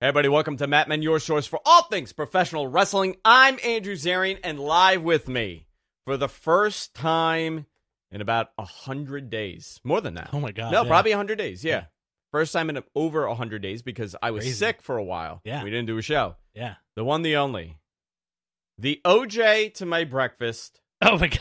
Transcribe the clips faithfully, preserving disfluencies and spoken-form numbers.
Hey, everybody, welcome to Mat Men, your source for all things professional wrestling. I'm Andrew Zarian, and live with me for the first time in about one hundred days. More than that. Oh, my God. No, yeah. probably one hundred days, yeah. Yeah. First time in over one hundred days because I was Crazy. sick for a while. Yeah. We didn't do a show. Yeah. The one, the only. The O J to my breakfast, Oh, my God.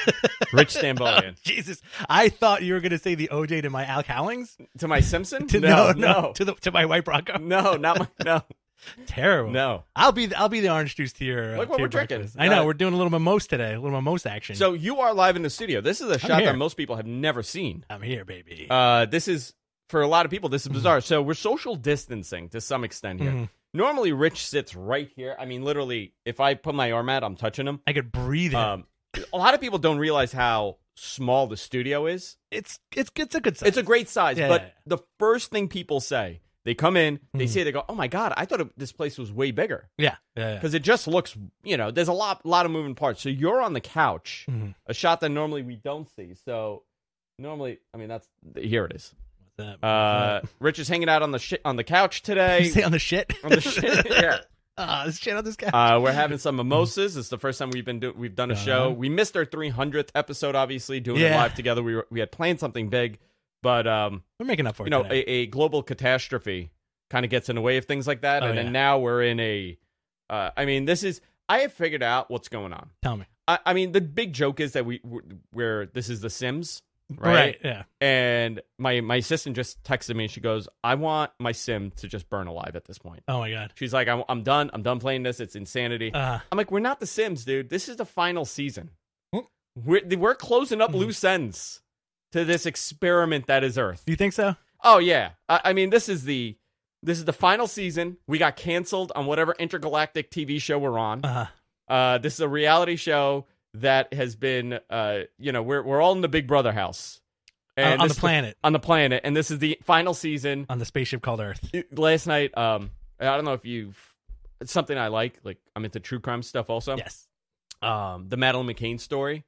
Rich Stambolian. Jesus. I thought you were going to say the O J to my Al Cowlings. To my Simpson? To, no, no, no. To, the, to my White Bronco. No, not my, no. Terrible. No. I'll be the, I'll be the orange juice to your uh, Look what to your we're drinking. breakfast. I know. Uh, we're doing a little mimosa today. A little mimosa action. So you are live in the studio. This is a shot here. that most people have never seen. I'm here, baby. Uh, this is, for a lot of people, this is bizarre. So we're social distancing to some extent here. Mhm. Normally, Rich sits right here. I mean, literally, if I put my arm out, I'm touching him. I could breathe in. Um, a lot of people don't realize how small the studio is. it's it's it's a good size. It's a great size, Yeah, but yeah, yeah. the first thing people say, they come in, they Mhm. say, they go, oh my God, I thought it, this place was way bigger. Yeah. Yeah. yeah. Because it just looks, you know, there's a lot, lot of moving parts. So you're on the couch, Mhm. a shot that normally we don't see. So normally, I mean, that's, here it is. What's that? Uh, Rich is hanging out on the shit on the couch today. you say on the shit? on the shit, yeah. Ah, this shit on this guy. Uh, we're having some mimosas. It's the first time we've been do- we've done a show. Uh-huh. We missed our three hundredth episode, obviously, doing it Yeah. live together. We were, we had planned something big, but um, We're making up for you it. know, today. a, a global catastrophe kind of gets in the way of things like that. Oh, and yeah. then now we're in a. Uh, I mean, this is. I have figured out what's going on. Tell me. I, I mean, the big joke is that we where this is The Sims, right? Yeah. And my my assistant just texted me and she goes, I want my sim to just burn alive at this point. Oh my God. She's like, I'm, I'm done. I'm done playing this. It's insanity. Uh, I'm like, we're not The Sims, dude. This is the final season. Hmm. We're, we're closing up Mhm. loose ends to this experiment that is Earth. do you think so? Oh, yeah. I, I mean, this is the this is the final season. We got canceled on whatever intergalactic T V show we're on. Uh, Uh, this is a reality show that has been, uh, you know, we're we're all in the Big Brother house. on, on this the is planet, on the planet, and this is the final season. on the spaceship called Earth. Last night, um, I don't know if you've. It's something I like. Like I'm into true crime stuff. Also, Yes. um, the Madeline McCain story.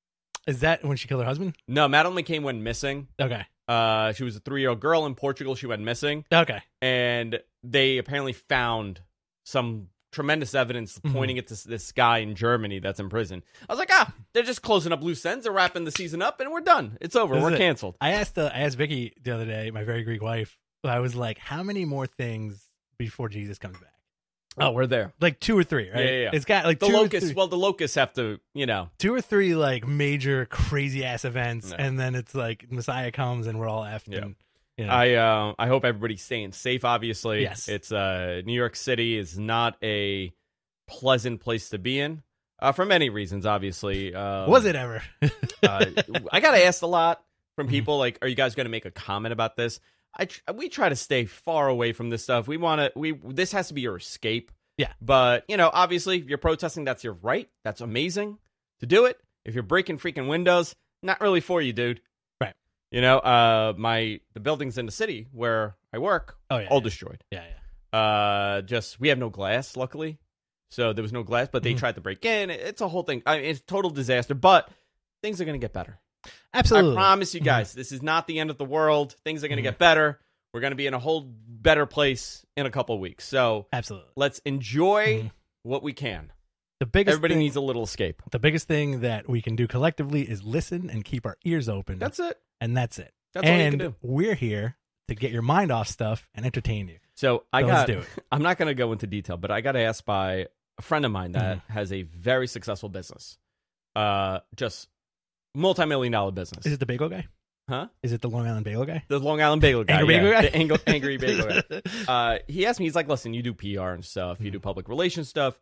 Is that when she killed her husband? No, Madeline McCain went missing. Okay. Uh, she was a three-year-old girl in Portugal. She went missing, Okay. and they apparently found some tremendous evidence Mhm. pointing at this this guy in Germany that's in prison. I was like, ah, they're just closing up loose ends. They're wrapping the season up, and we're done. It's over. This is We're it. canceled. I asked uh, I asked Vicky the other day, my very Greek wife. I was like, "How many more things before Jesus comes back?" Oh, we're there. Like two or three, right? Yeah, yeah, yeah. It's got like The two or locusts. three, Well, the locusts have to, you know. two or three like major crazy ass events, No. and then it's like Messiah comes and we're all effed. Yeah. And, you know. I uh, I hope everybody's staying safe. Obviously, Yes. It's uh, New York City is not a pleasant place to be in uh, for many reasons. Obviously, um, Was it ever? uh, I got asked a lot from Mhm. people like, "Are you guys going to make a comment about this?" I tr- we try to stay far away from this stuff. We want to. We this has to be your escape. Yeah. But you know, obviously, if you're protesting, that's your right. That's amazing to do it. If you're breaking freaking windows, not really for you, dude. Right. You know, uh, my the buildings in the city where I work, Oh yeah. all yeah. destroyed. Yeah, yeah. Uh, just we have no glass, luckily, so there was no glass. But they Mhm. tried to break in. It's a whole thing. I mean, it's a total disaster. But things are gonna get better. Absolutely. I promise you Mhm. guys, this is not the end of the world. Things are going to Mhm. get better. We're going to be in a whole better place in a couple weeks. So Absolutely. let's enjoy Mhm. what we can. The biggest Everybody thing, needs a little escape. the biggest thing that we can do collectively is listen and keep our ears open. That's it. and that's it. That's all you and can do. we're here to get your mind off stuff and entertain you. So I So got. let's do it. I'm not going to go into detail, but I got asked by a friend of mine that Mm-hmm. has a very successful business, uh, just multi-million dollar business. Is it the bagel guy? Huh? Is it the Long Island bagel guy? The Long Island Bagel guy. Angry yeah. bagel guy? The angry, angry bagel guy. Uh, he asked me, he's like, listen, you do P R and stuff, you Mhm. do public relations stuff.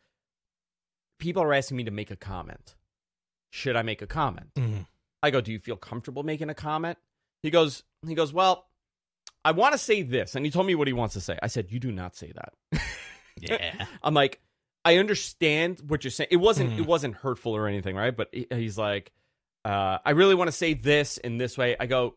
People are asking me to make a comment. Should I make a comment? Mhm. I go, do you feel comfortable making a comment? He goes, he goes, well, I want to say this. And he told me what he wants to say. I said, you do not say that. Yeah. I'm like, I understand what you're saying. It wasn't, Mhm. it wasn't hurtful or anything, right? But he- he's like, uh, I really want to say this in this way. I go,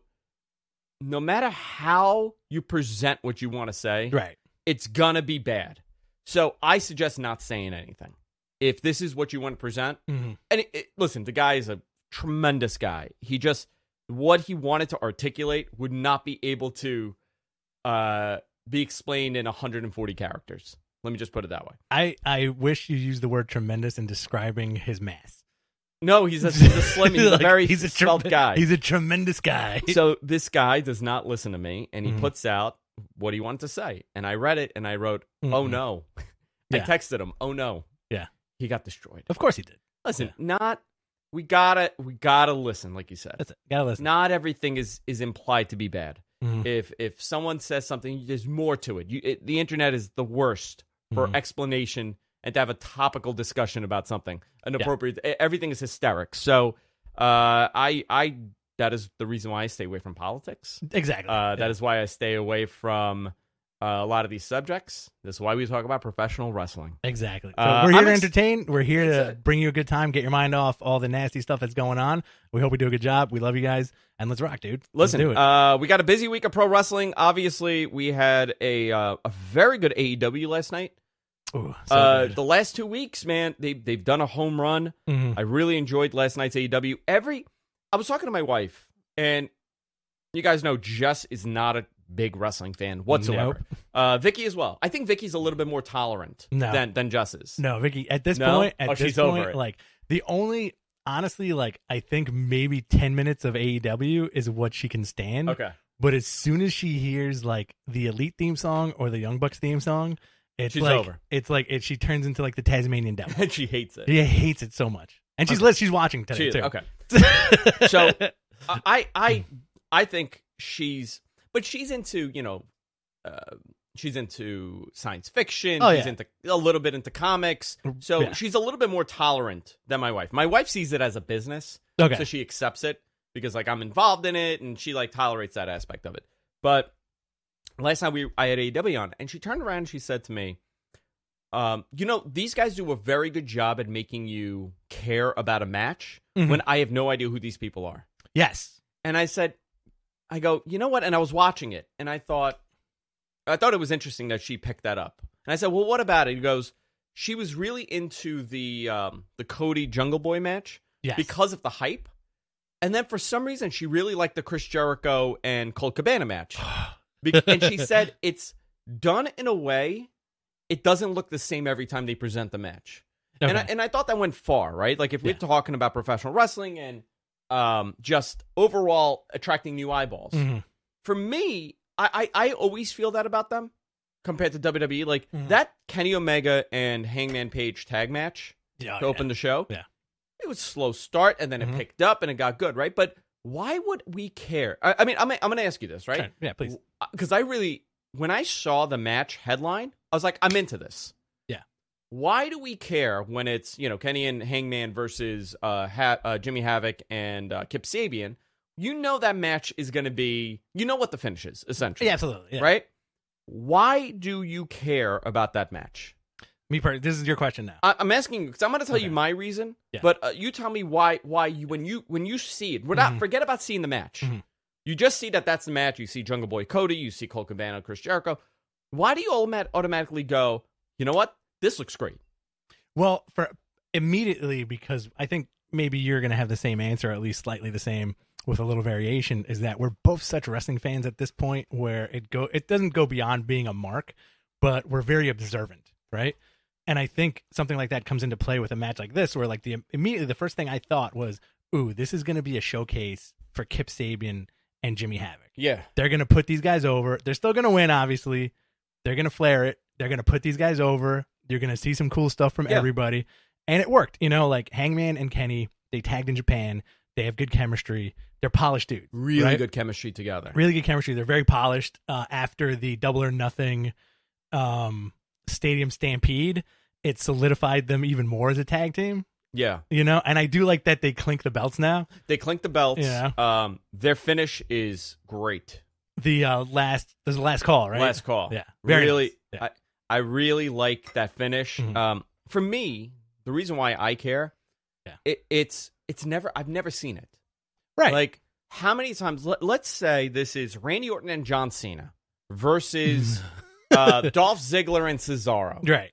no matter how you present what you want to say, Right. it's gonna be bad. So I suggest not saying anything. If this is what you want to present, Mm-hmm. and it, it, listen, the guy is a tremendous guy. He just, what he wanted to articulate would not be able to uh, be explained in one hundred forty characters. Let me just put it that way. I, I wish you used the word tremendous in describing his mass. No, he's a, he's a slim, he's Like, a very he's a svelte trem- guy. He's a tremendous guy. So this guy does not listen to me, and he Mhm. puts out what he wanted to say. And I read it, and I wrote, oh Mhm. no. Yeah. I texted him, oh no. Yeah. He got destroyed. Of course he did. Listen, Yeah. not, we gotta, we gotta listen, like you said. That's it. Gotta listen. Not everything is, is implied to be bad. Mhm. If if someone says something, there's more to it. You, it the internet is the worst for Mhm. explanation and to have a topical discussion about something. An Yeah. appropriate, e- everything is hysteric. So, uh, I, I, that is the reason why I stay away from politics. Exactly. Uh, that Yeah. is why I stay away from uh, a lot of these subjects. This is why we talk about professional wrestling. Exactly. So Uh, we're here I'm to ex- entertain. We're here That's to it. bring you a good time, get your mind off all the nasty stuff that's going on. We hope we do a good job. We love you guys, and let's rock, dude. Let's Listen, do it. uh, we got a busy week of pro wrestling. Obviously, we had a uh, a very good A E W last night. Ooh, so uh, good. the last two weeks, man, they they've done a home run. Mhm. I really enjoyed last night's A E W. Every I was talking to my wife, and you guys know Jess is not a big wrestling fan whatsoever. Nope. Uh, Vicky as well. I think Vicky's a little bit more tolerant No. than than Jess is. No, Vicky. At this No? point, at Oh, this she's point, over it. like the only, honestly, like I think maybe ten minutes of A E W is what she can stand. Okay. But as soon as she hears like the Elite theme song or the Young Bucks theme song, it's She's like over. it's like it. She turns into like the Tasmanian devil. And she hates it. She hates it so much, and she's lit. She's watching today She is. too. Okay. So I I I think she's, but she's into, you know, uh, she's into science fiction. Oh, she's yeah. into a little bit into comics. So Yeah. she's a little bit more tolerant than my wife. My wife sees it as a business, Okay. so she accepts it because like I'm involved in it, and she like tolerates that aspect of it. But last night we I had A E W on, and she turned around and she said to me, um, you know, these guys do a very good job at making you care about a match Mhm. when I have no idea who these people are. Yes. And I said, I go, you know what? And I was watching it, and I thought, I thought it was interesting that she picked that up. And I said, well, what about it? He goes, she was really into the um, the Cody Jungle Boy match Yes. because of the hype. And then for some reason, she really liked the Chris Jericho and Colt Cabana match. Be- and she said it's done in a way, it doesn't look the same every time they present the match. Okay. And I, and I thought that went far, right? Like if we're Yeah. talking about professional wrestling and um, just overall attracting new eyeballs. Mhm. For me, I, I, I always feel that about them compared to W W E. Like Mhm. that Kenny Omega and Hangman Page tag match Yeah, to open the show. Yeah. It was a slow start, and then it Mhm. picked up, and it got good, right? But why would we care? I, I mean, I'm, I'm going to ask you this, right? Sure. Yeah, please. Because I really, when I saw the match headline, I was like, I'm into this. Yeah. Why do we care when it's, you know, Kenny and Hangman versus uh, ha- uh, Jimmy Havoc and uh, Kip Sabian? You know that match is going to be, you know what the finish is, essentially. Yeah, absolutely. Yeah. Right? Why do you care about that match? Me, per- this is your question now. I- I'm asking because I'm going to tell Okay. you my reason, Yeah. but uh, you tell me why. Why you when you when you see it, we're not Mhm. forget about seeing the match. Mhm. You just see that that's the match. You see Jungle Boy Cody. You see Colt Cabana, Chris Jericho. Why do you automat- automatically go? You know what? This looks great. Well, for immediately, because I think maybe you're going to have the same answer, at least slightly the same, with a little variation, is that we're both such wrestling fans at this point where it go it doesn't go beyond being a mark, but we're very observant, right? And I think something like that comes into play with a match like this, where like the immediately the first thing I thought was, "Ooh, this is going to be a showcase for Kip Sabian and Jimmy Havoc. Yeah. They're going to put these guys over. They're still going to win, obviously. They're going to flare it. They're going to put these guys over. You're going to see some cool stuff from Yeah. everybody." And it worked. You know, like Hangman and Kenny, they tagged in Japan. They have good chemistry. They're polished dudes. Really right? good chemistry together. Really good chemistry. They're very polished. Uh, after the Double or Nothing um, Stadium Stampede, it solidified them even more as a tag team. Yeah. You know, and I do like that they clink the belts now. They clink the belts. Yeah. Um, their finish is great. The uh, last, this is the last call, right? Last call. Yeah. Very really, nice. Yeah. I, I really like that finish. Mhm. Um, for me, the reason why I care, Yeah. it, it's it's never I've never seen it. Right. Like how many times? Let, let's say this is Randy Orton and John Cena versus uh, Dolph Ziggler and Cesaro. Right.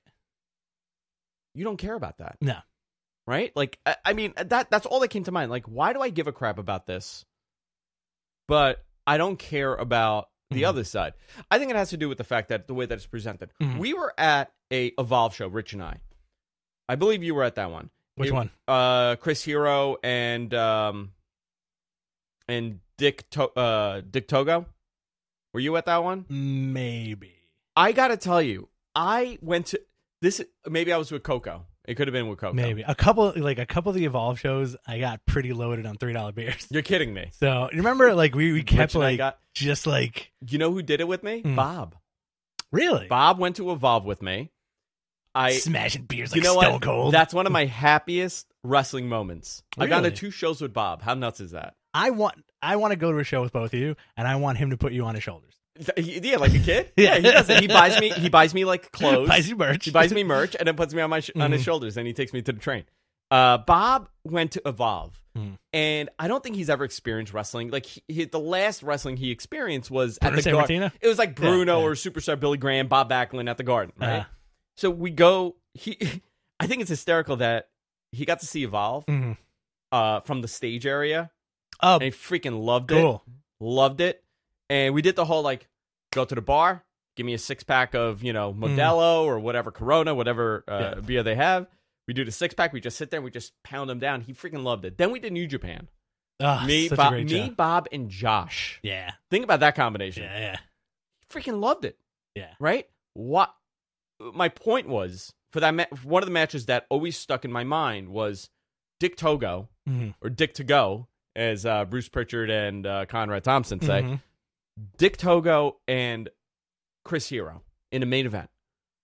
You don't care about that, No. right? Like I, I mean that that's all that came to mind. Like why do I give a crap about this? But I don't care about the Mhm. other side. I think it has to do with the fact that the way that it's presented. Mhm. We were at a Evolve show, Rich and I. I believe you were at that one. Which It- one? Uh, Chris Hero and um, and Dick to- uh, Dick Togo. Were you at that one? Maybe. I gotta tell you, I went to this. Maybe I was with Coco. It could have been with Coco. Maybe a couple, like a couple of the Evolve shows, I got pretty loaded on three dollar beers. You're kidding me. So you remember, like we, we kept Rich and I like got- just like You know who did it with me? Hmm. Bob. really Bob went to Evolve with me. I. smashing beers like You know Stone what? Cold. That's one of my happiest wrestling moments. I've gone to Really? two shows with Bob. How nuts is that? I want I want to go to a show with both of you, and I want him to put you on his shoulders. Yeah, like a kid. Yeah. Yeah, he does it. He buys me. He buys me like clothes. Buys you merch. He buys me merch and then puts me on my sh- on his Mhm. shoulders, and he takes me to the train. Uh, Bob went to Evolve, Mhm. and I don't think he's ever experienced wrestling. Like he, he- the last wrestling he experienced was Bruno at the Garden. Sammartino? It was like Bruno Yeah, yeah. or superstar Billy Graham, Bob Backlund at the Garden, right? Uh-huh. So we go. He, I think it's hysterical that he got to see Evolve Mhm. uh, from the stage area, Oh, and he freaking loved cool. it. Loved it, and we did the whole like go to the bar, give me a six pack of you know Modelo or whatever Corona, whatever uh, Mm. Yeah. beer they have. We do the six pack. We just sit there and we just pound them down. He freaking loved it. Then we did New Japan. Oh, me, such a Bob, great me, show. Bob, and Josh. Yeah, Think about that combination. yeah, yeah, He freaking loved it. yeah. Right? What? My point was for that. Ma- one of the matches that always stuck in my mind was Dick Togo Mhm. or Dick to Go, as uh, Bruce Pritchard and uh, Conrad Thompson say. Mhm. Dick Togo and Chris Hero in the main event.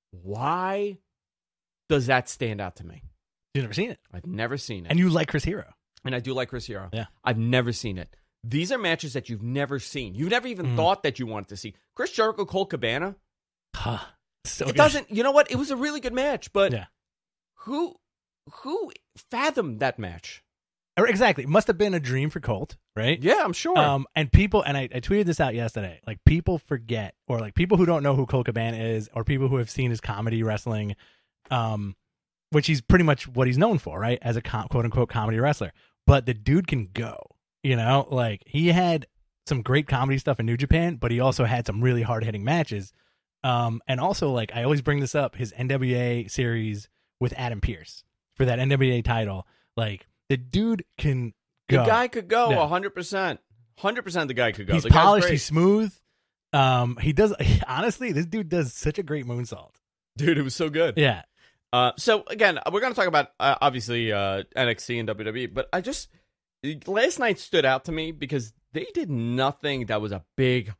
Why does that stand out to me? You've never seen it, I've never seen it. and you like Chris Hero. And I do like Chris Hero. Yeah. I've never seen it. These are matches that you've never seen. You've never even Mhm. thought that you wanted to see. Chris Jericho, Colt Cabana. Huh. So it good. doesn't, you know what? It was a really good match, but Yeah. who who fathomed that match? Or exactly. It must have been a dream for Colt, right? Yeah, I'm sure. Um, and people, and I, I tweeted this out yesterday. Like people forget, or like people who don't know who Colt Cabana is, or people who have seen his comedy wrestling, um, which he's pretty much what he's known for, right? As a com- quote unquote comedy wrestler. But the dude can go. You know, like he had some great comedy stuff in New Japan, but he also had some really hard hitting matches. Um, and also, like I always bring this up, his N W A series with Adam Pearce for that N W A title, like. The dude can go. the guy could go Yeah. one hundred percent. one hundred percent the guy could go. He's The guy's polished. great. He's smooth. Um, he does. Honestly, this dude does such a great moonsault. Dude, it was so good. Yeah. Uh, so again, we're going to talk about uh, obviously uh, N X T and W W E, but I just last night stood out to me because they did nothing that was a big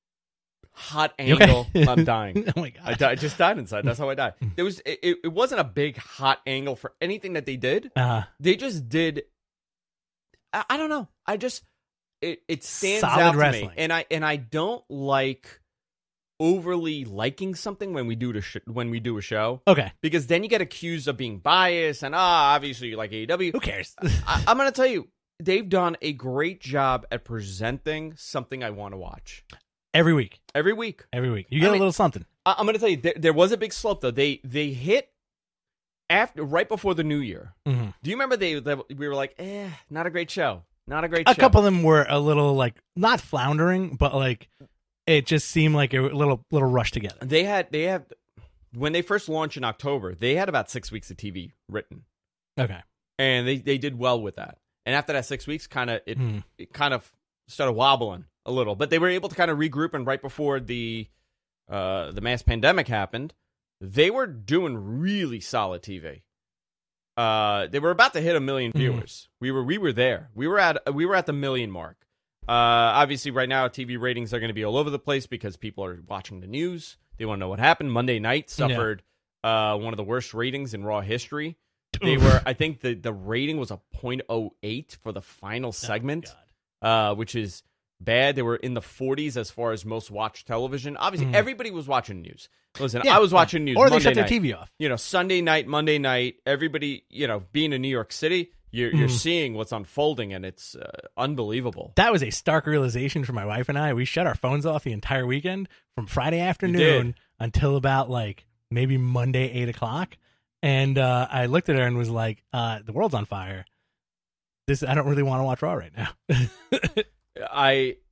hot You okay? angle. I'm dying. Oh my I, god. di- I just died inside. That's how I died. There was it, it wasn't a big hot angle for anything that they did. Uh, They just did. I, I don't know. I just it it stands Solid out to wrestling. me, and I and I don't like overly liking something when we do the sh- when we do a show. okay. Because then you get accused of being biased and, ah, obviously you like A E W. Who cares? I, I'm going to tell you, they've done a great job at presenting something I want to watch. Every week. Every week. Every week. You get I mean- a little something. I, I'm going to tell you, there, there was a big slope, though. They they hit after right before the new year. Mhm. Do you remember they, they we were like, eh, not a great show. Not a great A show. couple of them were a little like not floundering, but like it just seemed like a little little rushed together. They had, they had, when they first launched in October, they had about six weeks of T V written. Okay. And they, they did well with that. And after that six weeks, kind of it, Hmm. it kind of started wobbling a little. But they were able to kind of regroup, and right before the uh, the mass pandemic happened, they were doing really solid T V. Uh, they were about to hit a million Mhm. viewers. We were we were there. We were at we were at the million mark. Uh, obviously, right now T V ratings are going to be all over the place because people are watching the news. They want to know what happened. Monday night suffered uh, one of the worst ratings in Raw history. They Oof. were, I think, the, the rating was a point oh eight for the final segment, Oh, uh, which is bad. They were in the forties as far as most watched television. Obviously, Mhm. everybody was watching news. Listen, Yeah, I was watching news. or they Monday shut their night. T V off. You know, Sunday night, Monday night. Everybody, you know, being in New York City, you're you're Mhm. seeing what's unfolding, and it's uh, unbelievable. That was a stark realization for my wife and I. We shut our phones off the entire weekend from Friday afternoon until about like maybe Monday eight o'clock. And uh, I looked at her and was like, uh, "The world's on fire. This I don't really want to watch Raw right now." I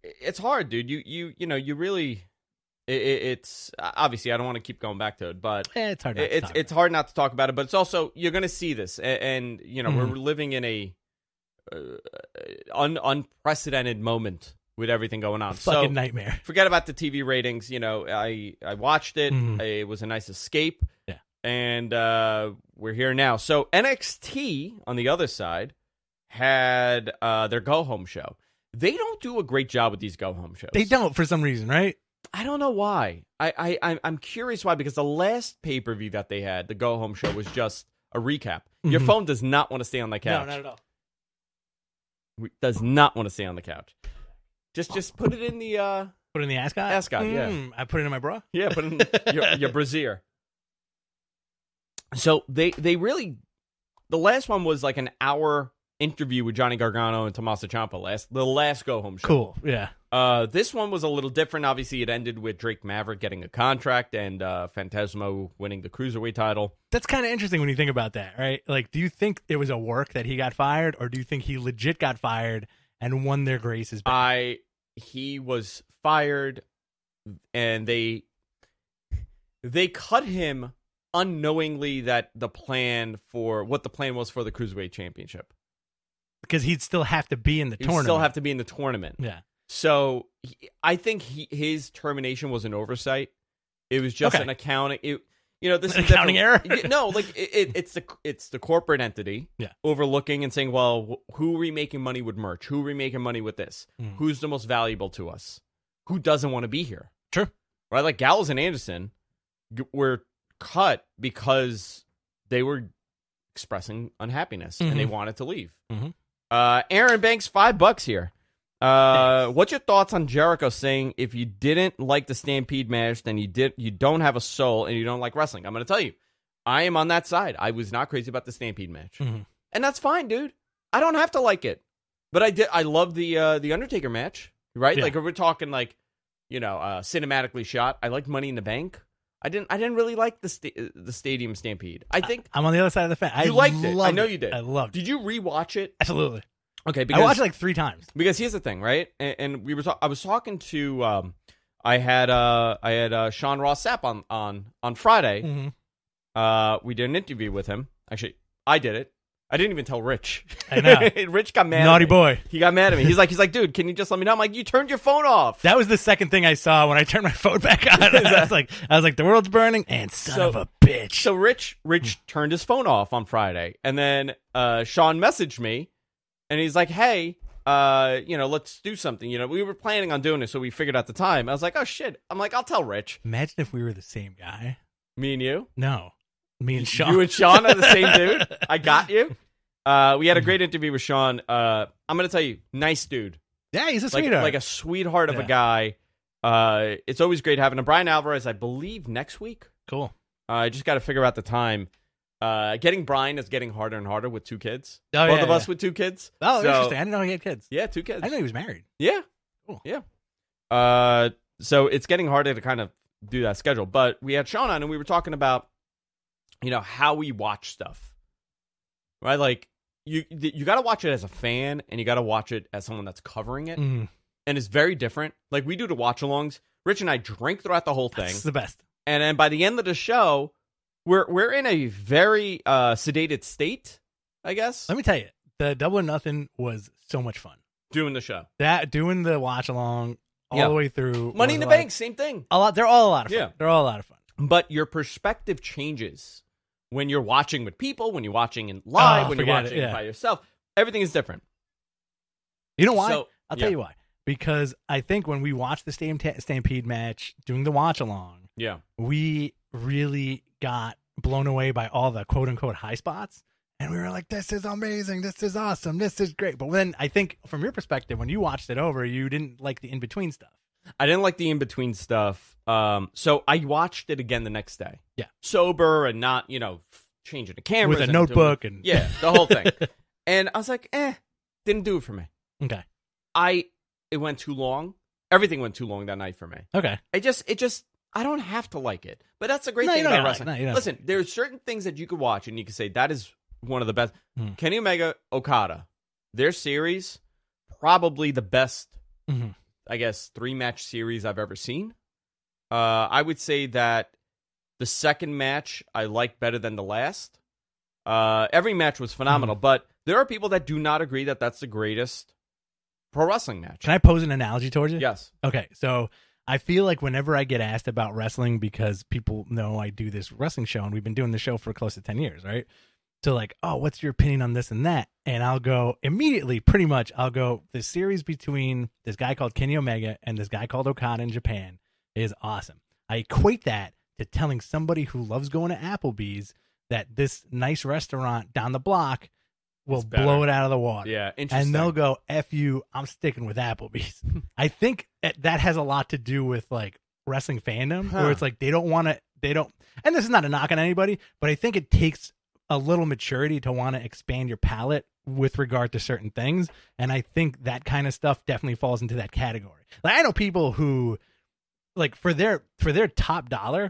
it's hard, dude. You you you know you really. It, it, it's obviously I don't want to keep going back to it, but yeah, it's hard. Not it's to it's hard not to talk about it. But it's also you're going to see this, and, and you know mm-hmm. we're living in a uh, un, unprecedented moment with everything going on. Fucking so, nightmare. Forget about the T V ratings. You know, I I watched it. Mm-hmm. It was a nice escape. Yeah, and uh, we're here now. So N X T on the other side had uh, their go home show. They don't do a great job with these go home shows. They don't for some reason, right? I don't know why. I, I, I'm curious why, because the last pay-per-view that they had, the go-home show, was just a recap. Mm-hmm. Your phone does not want to stay on the couch. No, not at all. It does not want to stay on the couch. Just just put it in the... Uh, put it in the ascot? Ascot, mm, yeah. I put it in my bra? Yeah, put it in your, your brassiere. So they, they really... The last one was like an hour interview with Johnny Gargano and Tommaso Ciampa, last, the last go-home show. Cool, yeah. Uh, this one was a little different. Obviously, it ended with Drake Maverick getting a contract and uh, Phantasmo winning the Cruiserweight title. That's kind of interesting when you think about that, right? Like, do you think it was a work that he got fired, or do you think he legit got fired and won their graces back? I he was fired, and they they cut him unknowingly that the plan for what the plan was for the Cruiserweight Championship. Because he'd still have to be in the he'd tournament. still have to be in the tournament. Yeah. So he, I think he, his termination was an oversight. It was just okay. an accounting. It, you know, this an is accounting error. No, like it, it, it's the it's the corporate entity yeah. overlooking and saying, well, who are we making money with merch? Who are we making money with this? Mm. Who's the most valuable to us? Who doesn't want to be here? Sure. Right, like Gallows and Anderson were cut because they were expressing unhappiness mm-hmm. and they wanted to leave. Mm-hmm. Uh, Aaron Banks, five bucks here. Uh, what's your thoughts on Jericho saying if you didn't like the Stampede match, then you did you don't have a soul and you don't like wrestling? I'm going to tell you, I am on that side. I was not crazy about the Stampede match, mm-hmm. and that's fine, dude. I don't have to like it, but I did. I love the uh, the Undertaker match, right? Yeah. Like if we're talking like, you know, uh, cinematically shot. I liked Money in the Bank. I didn't. I didn't really like the sta- the Stadium Stampede. I think I, I'm on the other side of the fence. You I liked it. I know it. you did. I loved it. Did you rewatch it? Absolutely. Okay, because I watched it like three times. Because here's the thing, right? And, and we were. Ta- I was talking to. Um, I had. Uh, I had uh, Sean Ross Sapp on on on Friday. Mm-hmm. Uh, we did an interview with him. Actually, I did it. I didn't even tell Rich. I know. Rich got mad. Naughty at me. boy. He got mad at me. He's like, he's like, dude, can you just let me know? I'm like, you turned your phone off. That was the second thing I saw when I turned my phone back on. I was like, I was like, the world's burning, and son so, of a bitch. So Rich, Rich turned his phone off on Friday, and then uh, Sean messaged me, and he's like, hey, uh, you know, let's do something. You know, we were planning on doing it, so we figured out the time. I was like, oh shit. I'm like, I'll tell Rich. Imagine if we were the same guy. Me and you? No, me and Sean. You and Sean are the same dude. I got you. Uh, we had a great interview with Sean. Uh, I'm going to tell you, nice dude. Yeah, he's a like, sweetheart. Like a sweetheart of yeah. a guy. Uh, it's always great having him. Brian Alvarez, I believe, next week. Cool. Uh, I just got to figure out the time. Uh, getting Brian is getting harder and harder with two kids. Oh, Both yeah, of us yeah. with two kids. Oh, so, interesting. I didn't know he had kids. Yeah, two kids. I didn't know he was married. Yeah. Cool. Yeah. Uh, so it's getting harder to kind of do that schedule. But we had Sean on, and we were talking about, you know, how we watch stuff. Right? Like, You you got to watch it as a fan, and you got to watch it as someone that's covering it. Mm. And it's very different. Like, we do the watch-alongs. Rich and I drink throughout the whole thing. It's the best. And then by the end of the show, we're we're in a very uh, sedated state, I guess. Let me tell you, the Double or Nothing was so much fun. Doing the show. That Doing the watch-along all yeah. the way through. Money in the like, Bank, same thing. A lot. They're all a lot of fun. Yeah. They're all a lot of fun. But your perspective changes when you're watching with people, when you're watching in live, oh, when you're watching it, yeah. by yourself. Everything is different. You know why? So, I'll tell yeah. you why. Because I think when we watched the Stamp- Stampede match, doing the watch along, yeah, we really got blown away by all the quote unquote high spots. And we were like, this is amazing. This is awesome. This is great. But then I think from your perspective, when you watched it over, you didn't like the in between stuff. I didn't like the in between stuff. Um, so I watched it again the next day. Yeah. Sober and not, you know, changing the cameras. With a and notebook. doing, and yeah, the whole thing. And I was like, eh, didn't do it for me. Okay. I, it went too long. Everything went too long that night for me. Okay. I just, it just, I don't have to like it. But that's the great no, thing you don't about like, wrestling. no, you don't. Listen, there's certain things that you could watch and you could say, that is one of the best. Hmm. Kenny Omega, Okada, their series, probably the best mm-hmm. I guess, three match series I've ever seen. Uh, I would say that the second match I liked better than the last. Uh, every match was phenomenal, mm. but there are people that do not agree that that's the greatest pro wrestling match. Can I pose an analogy towards you? Yes. Okay, so I feel like whenever I get asked about wrestling, because people know I do this wrestling show, and we've been doing the show for close to ten years, right? So like, oh, what's your opinion on this and that? And I'll go immediately, pretty much, I'll go, the series between this guy called Kenny Omega and this guy called Okada in Japan is awesome. I equate that to telling somebody who loves going to Applebee's that this nice restaurant down the block will blow it out of the water. Yeah, interesting. And they'll go, F you, I'm sticking with Applebee's. I think that has a lot to do with like wrestling fandom, huh. where it's like they don't want to, they don't, and this is not a knock on anybody, but I think it takes a little maturity to want to expand your palate with regard to certain things. And I think that kind of stuff definitely falls into that category. Like I know people who like for their, for their top dollar,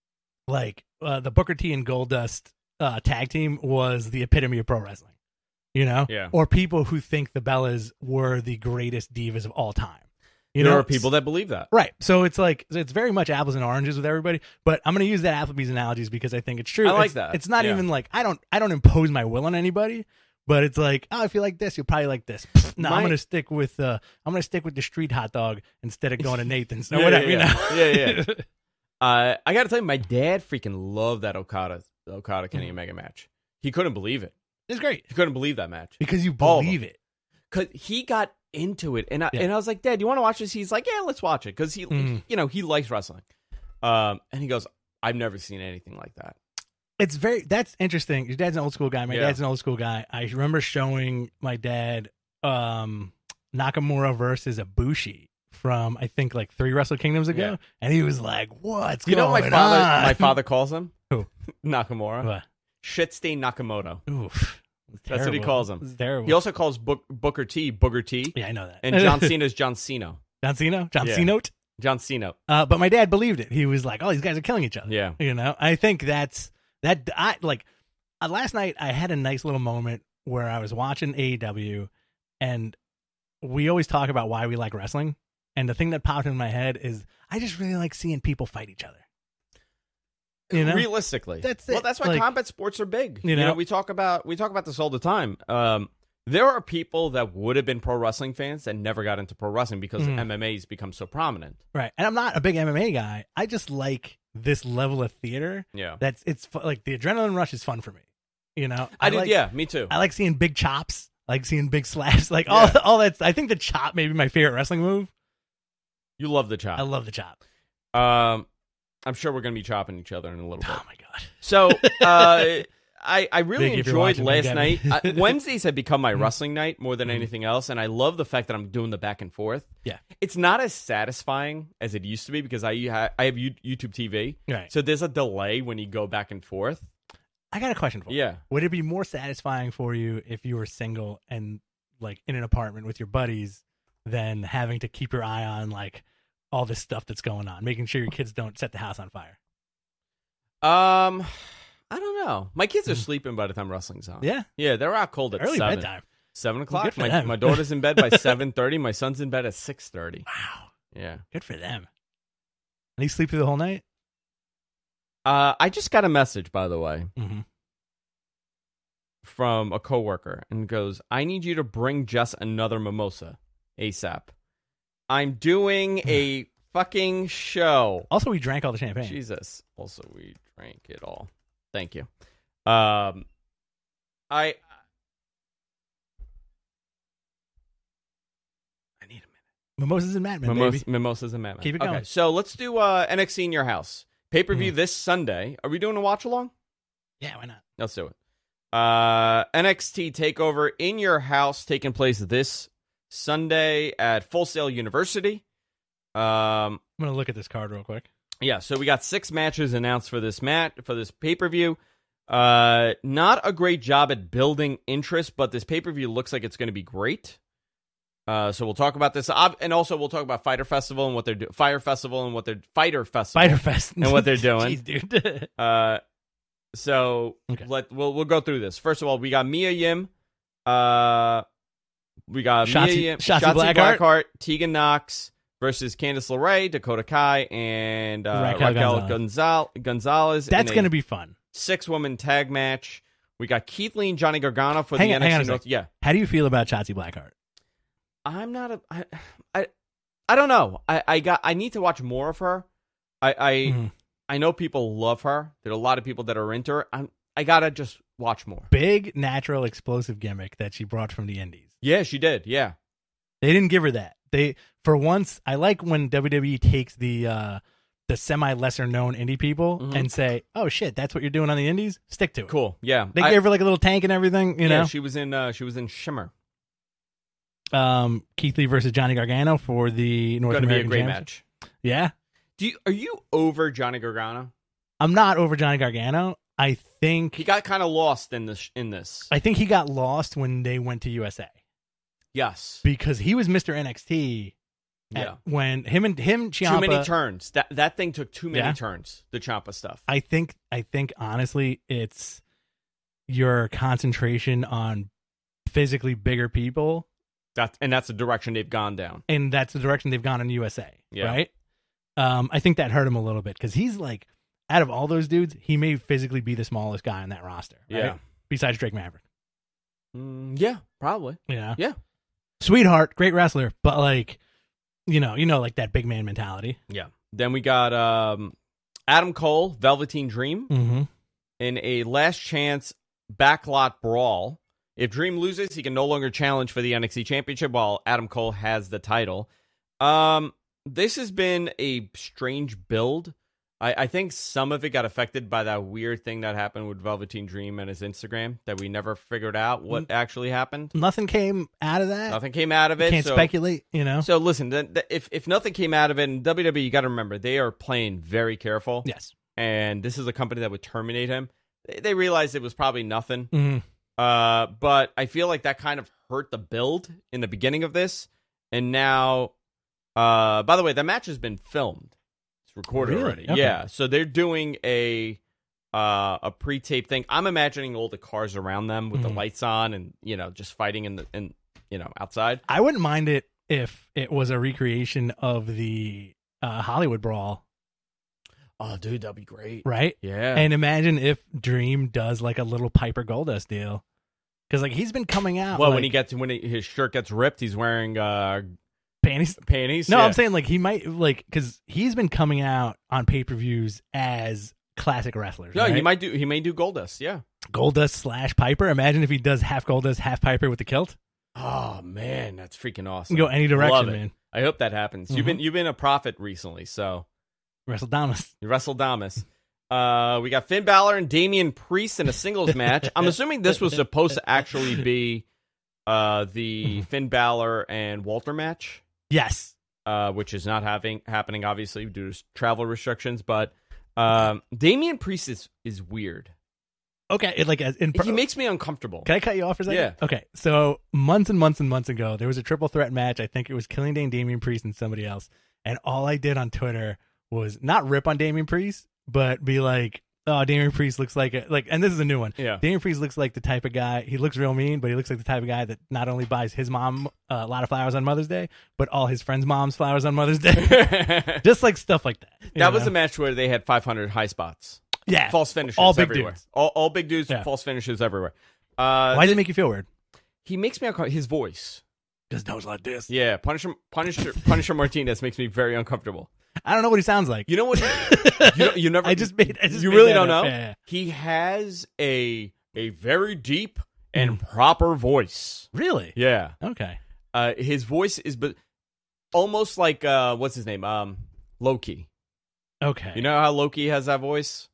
like uh, the Booker T and Goldust uh, tag team was the epitome of pro wrestling, you know? Yeah. Or people who think the Bellas were the greatest divas of all time. You there know? are people that believe that. Right. So it's like, it's very much apples and oranges with everybody, but I'm going to use that Applebee's analogies because I think it's true. I like it's, that. It's not yeah. even like, I don't, I don't impose my will on anybody, but it's like, oh, if you like this, you'll probably like this. No, my, I'm going to stick with, uh, I'm going to stick with the street hot dog instead of going to Nathan's or yeah, whatever, yeah, you know? yeah, yeah. uh, I got to tell you, my dad freaking loved that Okada, Okada Kenny mm-hmm. Omega match. He couldn't believe it. It's great. He couldn't believe that match. Because you believe it. Because he got into it, and I, yeah. and I was like, Dad, you want to watch this? He's like, yeah, let's watch it, because he, mm. you know, he likes wrestling. Um, and he goes, I've never seen anything like that. It's very, that's interesting. Your dad's an old school guy. My yeah. dad's an old school guy. I remember showing my dad um, Nakamura versus Ibushi from, I think, like three Wrestle Kingdoms ago, yeah. and he was like, what's you going on? You know what my father, on? my father calls him? Who? Nakamura. What? Shitstain Nakamoto. Oof. That's what he calls him. It's terrible. He also calls Book, Booker T Booger T. Yeah, I know that. And John Cena's John Cena. John Cena? John yeah. Cena? John Cena. Uh, but my dad believed it. He was like, oh, these guys are killing each other. Yeah. You know, I think that's, that, I like, uh, last night I had a nice little moment where I was watching A E W, and we always talk about why we like wrestling. And the thing that popped in my head is I just really like seeing people fight each other. You know? Realistically, that's it. Well, that's why like, combat sports are big. You know? you know, we talk about we talk about this all the time. Um, there are people that would have been pro wrestling fans that never got into pro wrestling because mm. M M A's become so prominent. Right, and I'm not a big M M A guy. I just like this level of theater. Yeah, that's it's fu- like the adrenaline rush is fun for me. You know, I, I did. Like, yeah, me too. I like seeing big chops. I like seeing big slaps. Like all yeah. all that's. I think the chop may be my favorite wrestling move. You love the chop. I love the chop. Um. I'm sure we're going to be chopping each other in a little bit. Oh, my God. So, uh, I, I really Big enjoyed last again. night. I, Wednesdays have become my wrestling night more than anything else, and I love the fact that I'm doing the back and forth. Yeah. It's not as satisfying as it used to be because I, ha- I have YouTube T V, right. so there's a delay when you go back and forth. I got a question for you. Yeah. Would it be more satisfying for you if you were single and, like, in an apartment with your buddies than having to keep your eye on, like, all this stuff that's going on, making sure your kids don't set the house on fire? Um, I don't know. My kids are sleeping by the time wrestling's on. Yeah, yeah, they're out cold at early seven. bedtime, seven o'clock. My them. my daughter's in bed by seven thirty. My son's in bed at six thirty. Wow, yeah, good for them. And he sleep through the whole night. Uh, I just got a message, by the way, mm-hmm. from a coworker, and goes, "I need you to bring Jess another mimosa ASAP. I'm doing a fucking show." Also, we drank all the champagne. Jesus. Also, we drank it all. Thank you. Um, I I need a minute. Mimosas and Madmen, Mimos- baby. Mimosas and Madmen. Keep it going. Okay, so let's do uh, N X T in your house. Pay-per-view Mm. this Sunday. Are we doing a watch-along? Yeah, why not? Let's do it. Uh, N X T TakeOver in your house, taking place this Sunday at Full Sail University. Um, I'm gonna look at this card real quick. Yeah, so we got six matches announced for this mat for this pay-per-view. Uh, not a great job at building interest, but this pay-per-view looks like it's going to be great. Uh, so we'll talk about this, and also we'll talk about Fighter Festival and what they're doing. Fire Festival and what they're Fighter Festival, Fighter Fest, and what they're doing. Jeez, dude. uh, so okay. let we'll we'll go through this. First of all, we got Mia Yim. Uh, we got Shotzi, Mia Yim, Shotzi Shotzi Blackheart. Blackheart, Tegan Knox, versus Candice LeRae, Dakota Kai, and uh, Raquel Raquel Gonzalez. Gonzal- Gonzalez. That's in going a to be fun. six-woman tag match. We got Keith Lee and Johnny Gargano for Hang the on, N X T hang on a North. sec. Yeah, How do you feel about Shotzi Blackheart? I'm not a. I, I, I don't know. I, I got. I need to watch more of her. I, I, Mhm. I know people love her. There are a lot of people that are into her. I'm. I gotta just watch more. Big, natural, explosive gimmick that she brought from the Indies. Yeah, she did. Yeah. They didn't give her that. They, for once, I like when W W E takes the uh, the semi lesser known indie people Mhm. and say, "Oh shit, that's what you're doing on the Indies. Stick to it." Cool. Yeah. They I- gave her like a little tank and everything. You yeah, know, she was in. Uh, she was in Shimmer. um, Keith Lee versus Johnny Gargano for the North Going to be a American great Championship. match. Yeah, Do you? Are you over Johnny Gargano? I'm not over Johnny Gargano. I think He got kind of lost in this. In this. I think he got lost when they went to U S A Yes. because he was Mister N X T. at- Yeah. when him and him Ciampa, Too many turns. That that thing took too many Yeah. turns. The Ciampa stuff. I think I think honestly, it's your concentration on physically bigger people, That and that's the direction they've gone down. and that's the direction they've gone in U S A. Yeah. Right? Um, I think that hurt him a little bit because he's like, out of all those dudes, he may physically be the smallest guy on that roster. Right? Yeah. Besides Drake Maverick. Mm, yeah. Probably. Yeah. Yeah. Sweetheart, great wrestler, but like, you know, you know, like that big man mentality. Yeah. Then we got um, Adam Cole, Velveteen Dream, Mm-hmm. in a last chance backlot brawl. If Dream loses, he can no longer challenge for the N X T Championship while Adam Cole has the title. Um, this has been a strange build. I, I think some of it got affected by that weird thing that happened with Velveteen Dream and his Instagram that we never figured out what actually happened. Nothing came out of that. Nothing came out of it. Can't so, speculate, you know. So listen, th- th- if if nothing came out of it, in W W E, you got to remember they are playing very careful. Yes. And this is a company that would terminate him. They, they realized it was probably nothing. Mm-hmm. Uh, but I feel like that kind of hurt the build in the beginning of this, and now, uh, by the way, the match has been filmed. It's recorded Really? already. Okay. Yeah, so they're doing a uh a pre-tape thing. I'm imagining all the cars around them with Mhm. the lights on, and you know, just fighting in the in you know outside. I wouldn't mind it if it was a recreation of the uh, Hollywood Brawl, Oh, dude, that'd be great. right? Yeah, And imagine if Dream does like a little Piper Goldust deal, because like he's been coming out. well, like, when he gets when he, his shirt gets ripped, he's wearing uh panties. panties. No, Yeah. I'm saying like he might like because he's been coming out on pay per views as classic wrestlers. No, right? he might do. He may do Goldust. Yeah. Goldust slash Piper. Imagine if he does half Goldust, half Piper with the kilt. Oh man, that's freaking awesome. You can go any direction, Love it. man. I hope that happens. You've Mhm. been you've been a prophet recently, so Wrestle Damas. you wrestled Damas. Uh, we got Finn Balor and Damian Priest in a singles match. I'm assuming this was supposed to actually be uh the Finn Balor and Walter match, Yes. uh, which is not having happening obviously due to travel restrictions. But um, Damian Priest is is weird. Okay. It, like as in. He makes me uncomfortable. Can I cut you off for a second? Yeah. Okay. So months and months and months ago, there was a triple threat match. I think it was Killing Dane, Damian Priest, and somebody else. And all I did on Twitter was not rip on Damian Priest, but be like, "Oh, Damian Priest looks like a like." And this is a new one. Yeah. Damian Priest looks like the type of guy. He looks real mean, but he looks like the type of guy that not only buys his mom uh, a lot of flowers on Mother's Day, but all his friends' moms flowers on Mother's Day. that Just like stuff like that. you was know? a match where they had five hundred high spots. yeah. False finishes All big everywhere. dudes. All, all big dudes, Yeah. false finishes everywhere. Uh, Why does it make you feel weird? he makes me uncomfortable. His voice. Just knows like this. Yeah, Punisher, Punisher, Punisher Martinez makes me very uncomfortable. I don't know what he sounds like. You know what? You, you never. I just made. I just you made really that don't up. know. Yeah, yeah. He has a a very deep and proper voice. Really? Yeah, Okay. uh, his voice is but almost like uh, what's his name? Um, Loki. Okay. You know how Loki has that voice?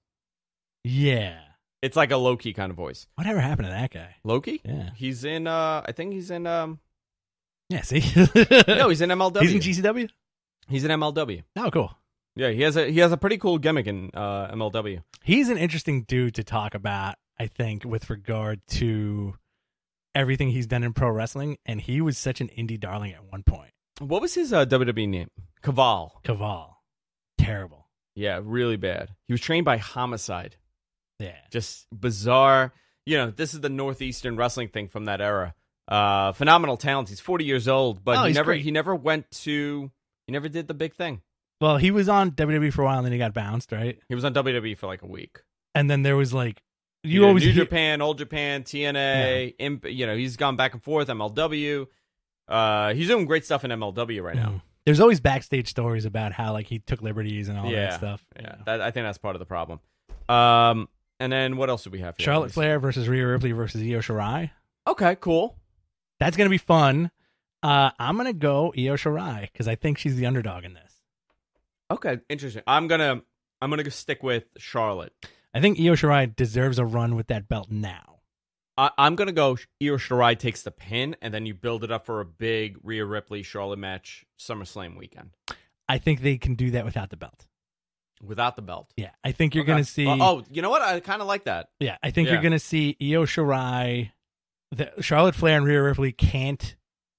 Yeah. It's like a Loki kind of voice. Whatever happened to that guy? Loki? Yeah. He's in. Uh, I think he's in. Um, Yeah. See. no, he's in M L W. He's in G C W. He's in M L W. Oh, cool. Yeah, he has a he has a pretty cool gimmick in uh, M L W. He's an interesting dude to talk about. I think with regard to everything he's done in pro wrestling, and he was such an indie darling at one point. What was his uh, W W E name? Caval. Caval. Terrible. Yeah, really bad. He was trained by Homicide. Yeah. Just bizarre. You know, this is the Northeastern wrestling thing from that era. Uh, phenomenal talent. He's forty years old, but Oh, he he's never great. he never went to He never did the big thing. Well, he was on W W E for a while, and then he got bounced, right? He was on W W E for like a week. And then there was like You you know, always New hear- Japan, Old Japan, T N A. Imp, you know, he's gone back and forth. M L W. Uh, he's doing great stuff in M L W right now. Mm. There's always backstage stories about how like he took liberties and all yeah, that stuff. Yeah, you know. that, I think that's part of the problem. Um, and then what else do we have here? Charlotte Flair versus Rhea Ripley versus Io Shirai. Okay, cool. That's gonna be fun. Uh, I'm gonna go Io Shirai because I think she's the underdog in this. Okay, interesting. I'm gonna I'm gonna go stick with Charlotte. I think Io Shirai deserves a run with that belt now. I, I'm gonna go Io Shirai takes the pin, and then you build it up for a big Rhea Ripley Charlotte match SummerSlam weekend I think they can do that without the belt. without the belt. Yeah, I think you're Okay. gonna see. Oh, oh, you know what? I kind of like that. Yeah, I think Yeah. you're gonna see Io Shirai. The, Charlotte Flair and Rhea Ripley can't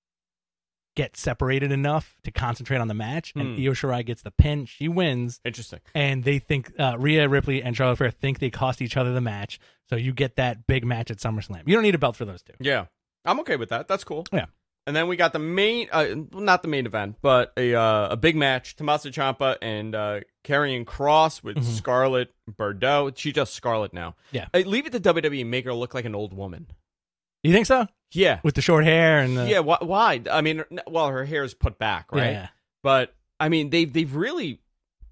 get separated enough to concentrate on the match, and Hmm. Io Shirai gets the pin. She wins, Interesting. and they think uh, Rhea Ripley and Charlotte Flair think they cost each other the match. So you get that big match at SummerSlam. You don't need a belt for those two. Yeah, I'm okay with that. That's cool. Yeah. And then we got the main, uh, not the main event, but a uh, a big match: Tommaso Ciampa and uh, Karrion Kross with Mhm. Scarlett Bordeaux. She's just Scarlett now. Yeah. Uh, leave it to W W E. Make her look like an old woman. You think so? Yeah. With the short hair and the Yeah. Wh- why? I mean, n- well, her hair is put back, right? Yeah. But I mean, they've they've really.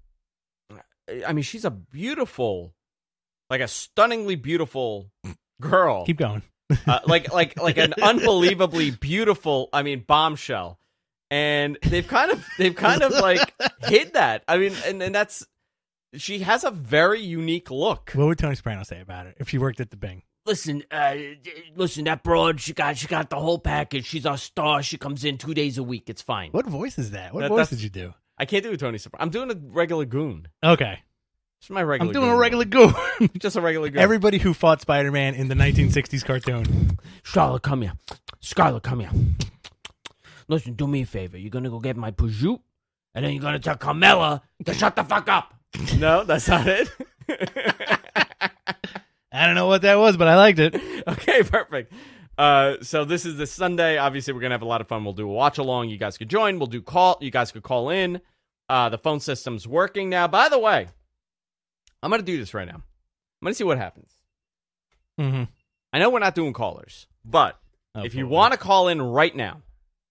I mean, she's a beautiful, like a stunningly beautiful girl. Keep going. uh, like like like an unbelievably beautiful, I mean, bombshell. And they've kind of they've kind of like hid that. I mean, and, and that's she has a very unique look. What would Tony Soprano say about it if she worked at the Bing? Listen, uh, listen. That broad, she got, she got the whole package. She's our star. She comes in two days a week. It's fine. What voice is that? What That- voice that's- did you do? I can't do a Tony Soprano. I'm doing a regular goon. Okay. It's my regular. I'm doing goon. a regular goon. just a regular goon. Everybody who fought Spider-Man in the nineteen sixties cartoon. Charlotte, come here. Scarlett, come here. Listen, do me a favor. You're gonna go get my prosciutto, and then you're gonna tell Carmella to shut the fuck up. No, that's not it. I don't know what that was, but I liked it. Okay, perfect. Uh, so this is this Sunday. Obviously, we're gonna have a lot of fun. We'll do a watch along. You guys could join. We'll do call. You guys could call in. Uh, the phone system's working now. By the way, I'm gonna do this right now. I'm gonna see what happens. Mm-hmm. I know we're not doing callers, but Oh, if you boy. want to call in right now,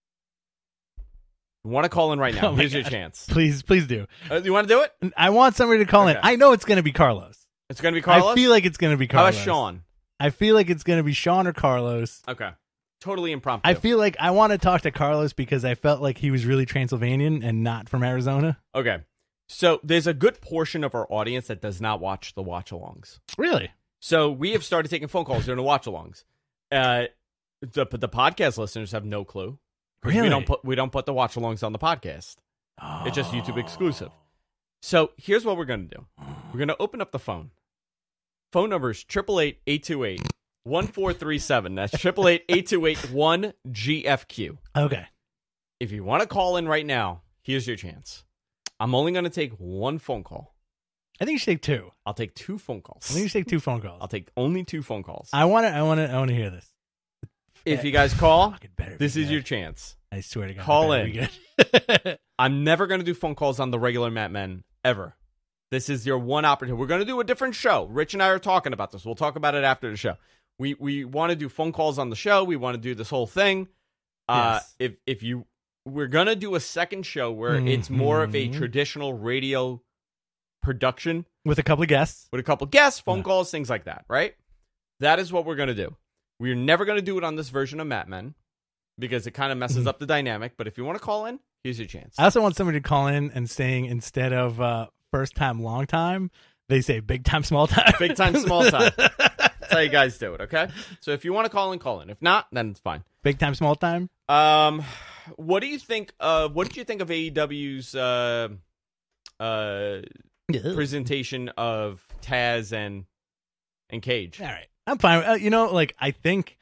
you want to call in right now. Oh my Here's your God. chance. Please, please do. Uh, you want to do it? I want somebody to call in. Okay. I know it's going to be Carlos. It's gonna be Carlos. I feel like it's going to be How Carlos. about Sean? I feel like it's going to be Sean or Carlos. Okay, totally impromptu. I feel like I want to talk to Carlos because I felt like he was really Transylvanian and not from Arizona. Okay. So there's a good portion of our audience that does not watch the watch-alongs. Really? So we have started taking phone calls during the watch-alongs. Uh, the the podcast listeners have no clue. 'Cause Really? We don't put we don't put the watch-alongs on the podcast. Oh. It's just YouTube exclusive. So here's what we're gonna do. We're gonna open up the phone. Phone number is triple eight eight two eight one four three seven. That's triple eight eight two eight one G F Q. Okay. If you want to call in right now, here's your chance. I'm only going to take one phone call. I think you should take two. I'll take two phone calls. I think you should take two phone calls. I'll take only two phone calls. I want to. I want to. I want to hear this. If you guys call, Fuck, it better be this is good. your chance. I swear to God. it Call better in. be good. I'm never going to do phone calls on the regular Matt Men ever. This is your one opportunity. We're going to do a different show. Rich and I are talking about this. We'll talk about it after the show. We we want to do phone calls on the show. We want to do this whole thing. Uh, Yes. If if you, we're going to do a second show where it's more of a Mhm. traditional radio production With a couple of guests. with a couple guests, phone Yeah. calls, things like that. Right? That is what we're going to do. We're never going to do it on this version of Matt Men because it kind of messes Mhm. up the dynamic. But if you want to call in, here's your chance. I also want somebody to call in and saying instead of uh, first time, long time, they say big time, small time. Big time, small time. That's how you guys do it, okay? So if you want to call in, call in. If not, then it's fine. Big time, small time. Um, what do you think? Uh, what did you think of A E W's uh, uh, presentation of Taz and and Cage? All right, I'm fine. Uh, you know, like I think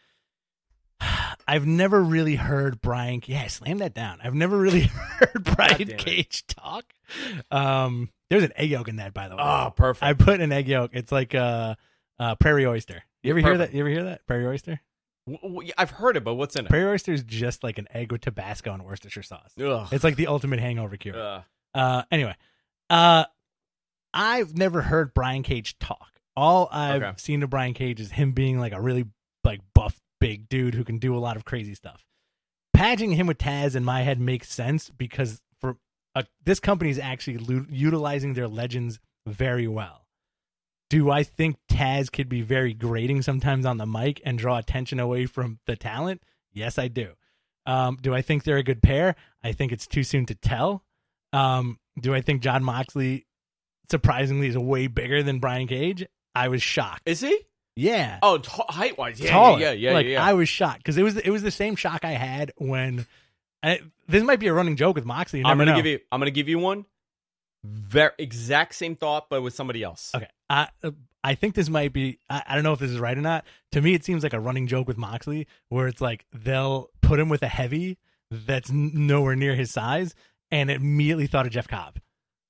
I've never really heard Brian. Yeah, slam that down. I've never really heard Brian damn it. Cage talk. Um, there's an egg yolk in that, by the way. Oh, perfect. I put an egg yolk. It's like a, a prairie oyster. You ever hear Perfect. that? You ever hear that prairie oyster? W- w- I've heard it, but what's in it? Prairie oyster is just like an egg with Tabasco and Worcestershire sauce. Ugh. It's like the ultimate hangover cure. Ugh. Uh, anyway, uh, I've never heard Brian Cage talk. All I've Okay. seen of Brian Cage is him being like a really like buff big dude who can do a lot of crazy stuff. Patching him with Taz in my head makes sense because for uh, this company is actually lu- utilizing their legends very well. Do I think Taz could be very grating sometimes on the mic and draw attention away from the talent? Yes, I do. Um, do I think they're a good pair? I think it's too soon to tell. Um, do I think John Moxley surprisingly is way bigger than Brian Cage? I was shocked. Is he? Yeah. Oh, t- height wise, yeah, Taller. yeah, yeah, yeah, like yeah. I was shocked because it was it was the same shock I had when I, this might be a running joke with Moxley. You I'm never gonna know. give you. I'm gonna give you one. Very exact same thought, but with somebody else. Okay, I uh, I think this might be. I, I don't know if this is right or not. To me, it seems like a running joke with Moxley, where it's like they'll put him with a heavy that's n- nowhere near his size, and immediately thought of Jeff Cobb.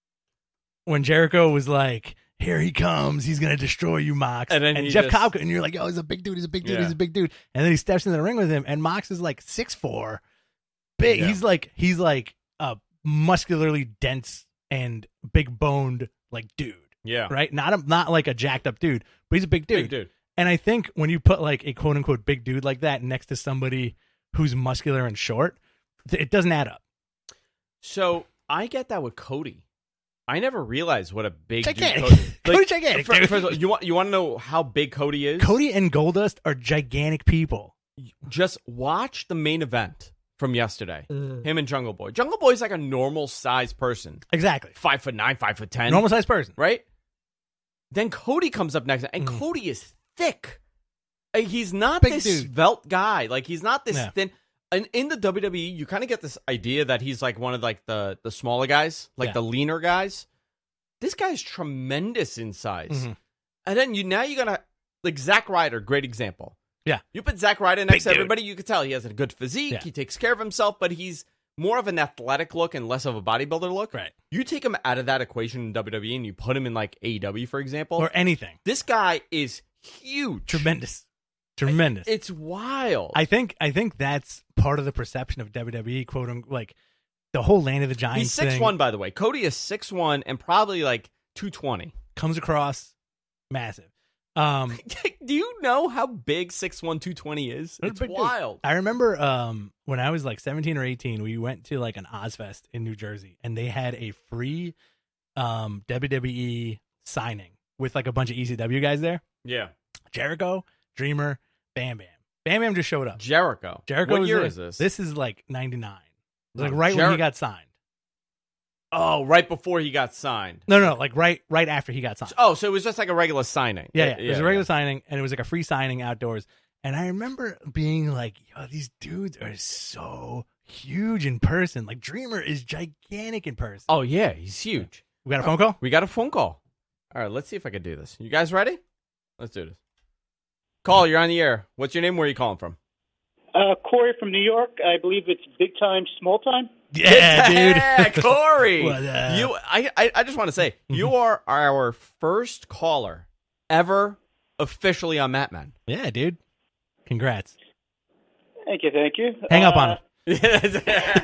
When Jericho was like, "Here he comes, he's gonna destroy you, Mox," And and, then he Jeff just- Cobb, and you're like, "Oh, he's a big dude, he's a big dude, Yeah. he's a big dude," and then he steps into the ring with him, and Mox is like six four, big. Yeah. He's like he's like a muscularly dense and big boned like dude. Yeah, Right, not a, not like a jacked up dude, but he's a big dude. big dude. And I think when you put like a quote unquote big dude like that next to somebody who's muscular and short, th- it doesn't add up. So I get that with Cody. I never realized what a big Gigantic. dude Cody. Cody's gigantic, fir- dude. First of all, you want you want to know how big Cody is? Cody and Goldust are gigantic people. Just watch the main event from yesterday. Him and Jungle Boy. Jungle Boy's like a normal sized person, Exactly, five foot nine, five foot ten, normal sized person. right? Then Cody comes up next, and Mhm. Cody is thick. Uh, He's not Big this dude. svelte guy. Like he's not this Yeah. thin. And in the W W E, you kind of get this idea that he's like one of like the the smaller guys, like Yeah. the leaner guys. This guy's tremendous in size. Mhm. And then you now you gotta like Zack Ryder, great example. Yeah. You put Zack Ryder next Big to dude. everybody, you could tell he has a good physique. Yeah. He takes care of himself, but he's more of an athletic look and less of a bodybuilder look. Right, You take him out of that equation in W W E and you put him in like A E W, for example. or anything. This guy is huge. Tremendous, tremendous. It's wild. I think I think that's part of the perception of W W E, quote unquote, like the whole Land of the Giants. He's six thing one, by the way. Cody is six one and probably like two twenty. comes across massive. Um, Do you know how big six one, two twenty is? They're It's big dudes. wild. I remember um, when I was like seventeen or eighteen, we went to like an Ozfest in New Jersey, and they had a free um, W W E signing with like a bunch of E C W guys there. Yeah. Jericho, Dreamer, Bam Bam. Bam Bam just showed up. Jericho. Jericho What was year there. is this? This is like ninety-nine. Like No, right when Jer- he got signed. Oh, right before he got signed. No, no, like right right after he got signed. Oh, so it was just like a regular signing. Yeah, yeah. It was a regular signing, and it was like a free signing outdoors. And I remember being like, yo, these dudes are so huge in person. Like, Dreamer is gigantic in person. Oh, yeah. He's huge. We got a phone call? We got a phone call. All right, let's see if I can do this. You guys ready? Let's do this. Call, you're on the air. What's your name? Where are you calling from? Uh, Corey from New York. I believe it's big time, small time. Yeah, Yeah, dude. Corey. What up? You, I, I, I just want to say you are our first caller ever officially on Matt Man. Yeah, dude. Congrats. Thank you, thank you. Hang up on Uh, him.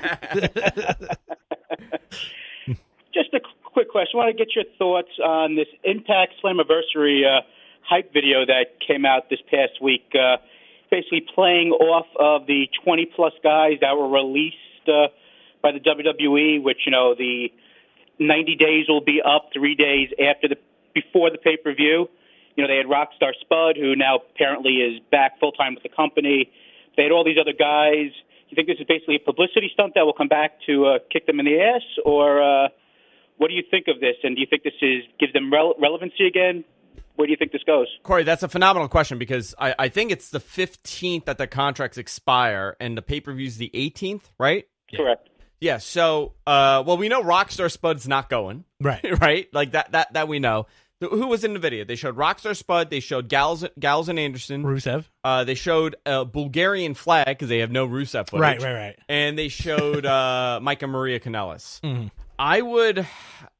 Just a qu- quick question. I want to get your thoughts on this Impact Slammiversary uh, hype video that came out this past week, uh, basically playing off of the twenty plus guys that were released uh, by the W W E, which, you know, the ninety days will be up three days after the before the pay-per-view. You know, they had Rockstar Spud, who now apparently is back full-time with the company. They had all these other guys. You think this is basically a publicity stunt that will come back to uh, kick them in the ass? Or uh, what do you think of this? And do you think this is gives them rele- relevancy again? Where do you think this goes? Corey, that's a phenomenal question because I, I think it's the fifteenth that the contracts expire and the pay-per-view's the eighteenth, right? Yeah. Correct. Yeah, so, uh, well, we know Rockstar Spud's not going, Right. right? Like, that that that we know. Who was in the video? They showed Rockstar Spud, they showed Gals, Gals and Anderson, Rusev. uh, they showed a Bulgarian flag because they have no Rusev footage. Right, right, right. And they showed uh, Mike and Maria Kanellis. Mhm. I would, uh,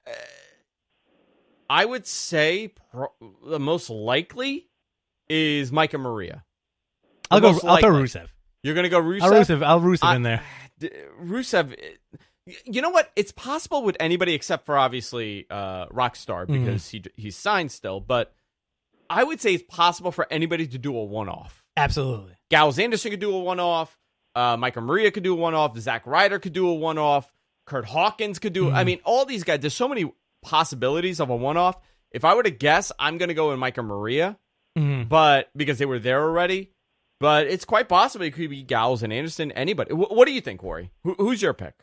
I would say pro- the most likely is Mike and Maria. I'll go. Most I'll throw likely. Rusev. You're gonna go Rusev. I'll Rusev. I'll Rusev I- in there. D- Rusev. You know what? It's possible with anybody except for obviously uh, Rockstar because he he's signed still. But I would say it's possible for anybody to do a one-off. Absolutely. Gallows Anderson could do a one-off. Uh, Micah Maria could do a one-off. Zack Ryder could do a one-off. Kurt Hawkins could do. Mm. I mean, all these guys. There's so many possibilities of a one-off. If I were to guess, I'm going to go with Micah Maria, Mm. but because they were there already. But it's quite possible it could be Gallows and Anderson. Anybody. W- what do you think, Corey? Who- who's your pick?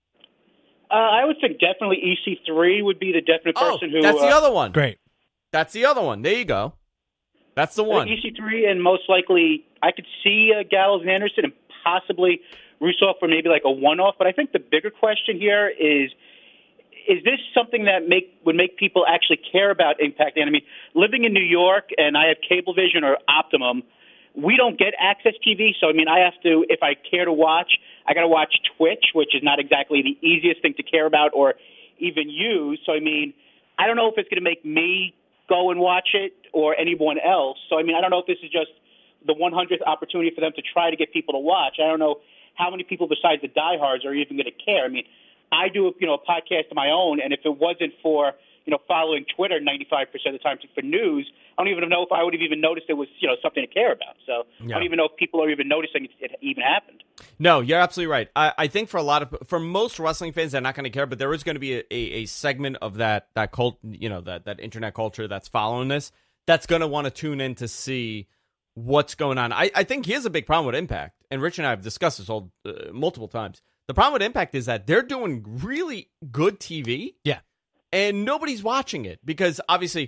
Uh, I would think definitely E C three would be the definite Oh, person who. that's the uh, other one. Great. That's the other one. There you go. That's the one. E C three, and most likely I could see uh, Gallows and Anderson and possibly Rusev for maybe like a one-off. But I think the bigger question here is: is this something that make would make people actually care about Impact? And I mean, living in New York, and I have Cablevision or Optimum. We don't get Access T V, so I mean, I have to, if I care to watch, I got to watch Twitch, which is not exactly the easiest thing to care about or even use. So I mean, I don't know if it's going to make me go and watch it or anyone else. So I mean, I don't know if this is just the one hundredth opportunity for them to try to get people to watch. I don't know how many people besides the diehards are even going to care. I mean, I do, you know, a podcast of my own, and if it wasn't for, you know, following Twitter ninety-five percent of the time for news, I don't even know if I would have even noticed it was, you know, something to care about. So Yeah. I don't even know if people are even noticing it, it even happened. No, you're absolutely right. I, I think for a lot of, for most wrestling fans, they're not going to care, but there is going to be a, a, a segment of that, that cult, you know, that, that internet culture that's following this, that's going to want to tune in to see what's going on. I, I think here's a big problem with Impact, and Rich and I have discussed this all uh, multiple times. The problem with Impact is that they're doing really good T V. Yeah. And nobody's watching it because obviously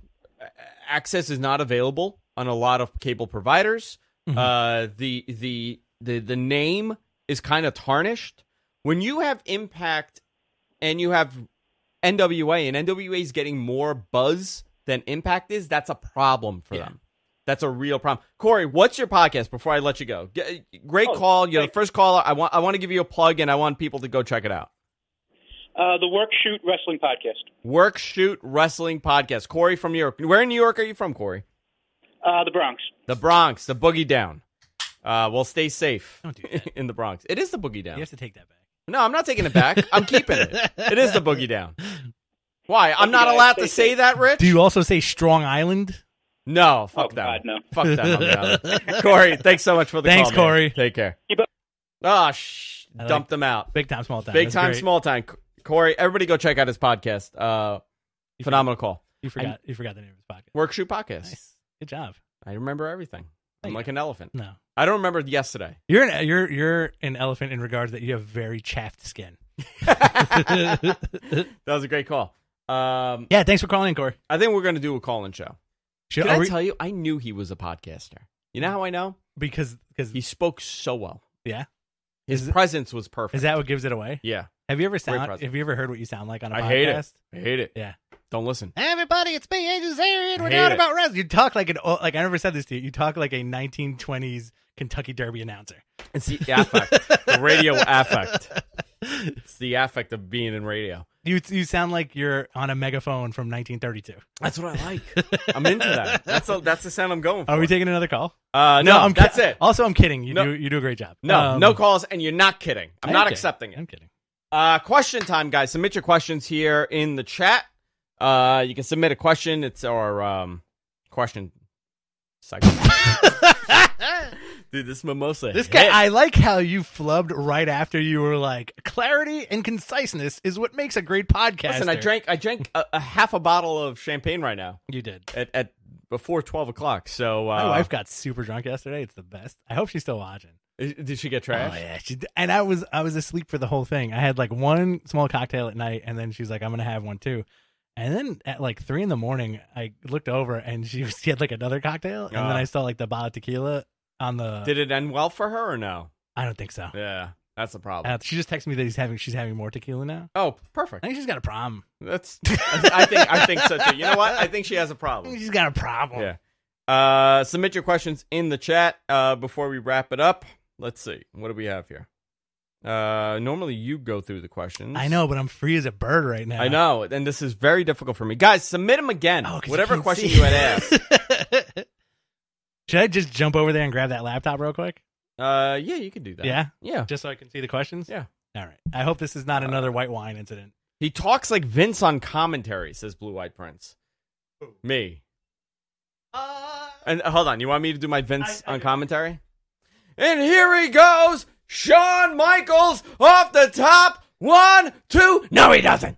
access is not available on a lot of cable providers. Mhm. Uh, the the the the name is kind of tarnished. When you have Impact and you have N W A, and N W A is getting more buzz than Impact is, that's a problem for Yeah. them. That's a real problem. Corey, what's your podcast before I let you go? G- Great Oh, call. You're the thanks. first caller. I want I want to give you a plug, and I want people to go check it out. Uh, the Work Shoot Wrestling Podcast. Work Shoot Wrestling Podcast. Corey from New York. Where in New York are you from, Corey? Uh, the Bronx. The Bronx, the Boogie Down. Uh, well, stay safe Don't do that. in the Bronx. It is the Boogie Down. You have to take that back. No, I'm not taking it back. I'm keeping it. It is the Boogie Down. Why? I'm not Yeah, allowed stay to say safe. that, Rich? Do you also say Strong Island? No, fuck Oh, that. God, no. Fuck that. I'm out. Corey, thanks so much for the Thanks, call, man. Corey. Take care. Keep up. Oh, shh. I like- Dumped them out. Big time, small time. Big That's time, great. small time. C- Corey, everybody go check out his podcast. Uh, You phenomenal call. You forgot. You forgot the name of his podcast. Work Shoot Podcast. Nice. Good job. I remember everything. I'm Thank like you. an elephant. No, I don't remember yesterday. you're an you're you're an elephant in regards that you have very chaffed skin. That was a great call. Um, Yeah, thanks for calling in, Corey. I think we're going to do a call-in show. Should, Can are I we- tell you, I knew he was a podcaster. You know how I know? because because He spoke so well. yeah, His Is it- presence was perfect. is that what gives it away? Yeah. Have you ever sound? present. Have you ever heard what you sound like on a I podcast? hate it. I hate it. Yeah. Don't listen. Everybody, it's me, Andrew Zarian. We're Hate talking it. about wrestling. You talk like an oh, like I never said this to you. You talk like a nineteen twenties Kentucky Derby announcer. It's the affect. The radio affect. It's the affect of being in radio. You you sound like you're on a megaphone from nineteen thirty-two. That's what I like. I'm into that. That's a, that's the sound I'm going for. Are we taking another call? uh, no, I'm that's ki- it. Also, I'm kidding. You No. do you do a great job. No, Um, no calls, and you're not kidding. I'm I am not kidding. accepting it. I'm kidding. Uh, question time, guys. Submit your questions here in the chat. Uh, you can submit a question. It's our um, question segment. Dude, this mimosa. This hit. guy, I like how you flubbed right after you were like, clarity and conciseness is what makes a great podcast. Listen, I drank. I drank a, a half a bottle of champagne right now You did. at, at before twelve o'clock. So uh, My wife got super drunk yesterday. It's the best. I hope she's still watching. did she get trash? Oh yeah, she did. And I was I was asleep for the whole thing. I had like one small cocktail at night, and then she's like, "I'm gonna have one too." And then at like three in the morning, I looked over and she, was, she had like another cocktail, and Oh. then I saw like the bottle of tequila on the. Did it end well for her or no? I don't think so. Yeah, that's the problem. Uh, she just texted me that he's having she's having more tequila now. oh, I perfect. think she's got a problem. That's. I think. I think so too. You know what? I think she has a I problem. think she's got a problem. Yeah. Uh, submit your questions in the chat uh, before we wrap it up. Let's see. What do we have here? Uh, normally you go through the questions. I know, but I'm free as a bird right now. I know, and this is very difficult for me. Guys, submit them again. Oh, 'cause you Whatever can't question see. you had asked. Should I just jump over there and grab that laptop real quick? Uh, yeah, you can do that. Yeah? Yeah. Just so I can see the questions? Yeah. All right. I hope this is not another white wine incident. He talks like Vince on commentary, says Blue Eyed Prince. Me. Uh, And uh, hold on, you want me to do my Vince I- I on do. commentary? And here he goes, Shawn Michaels off the top. One, two. No, he doesn't.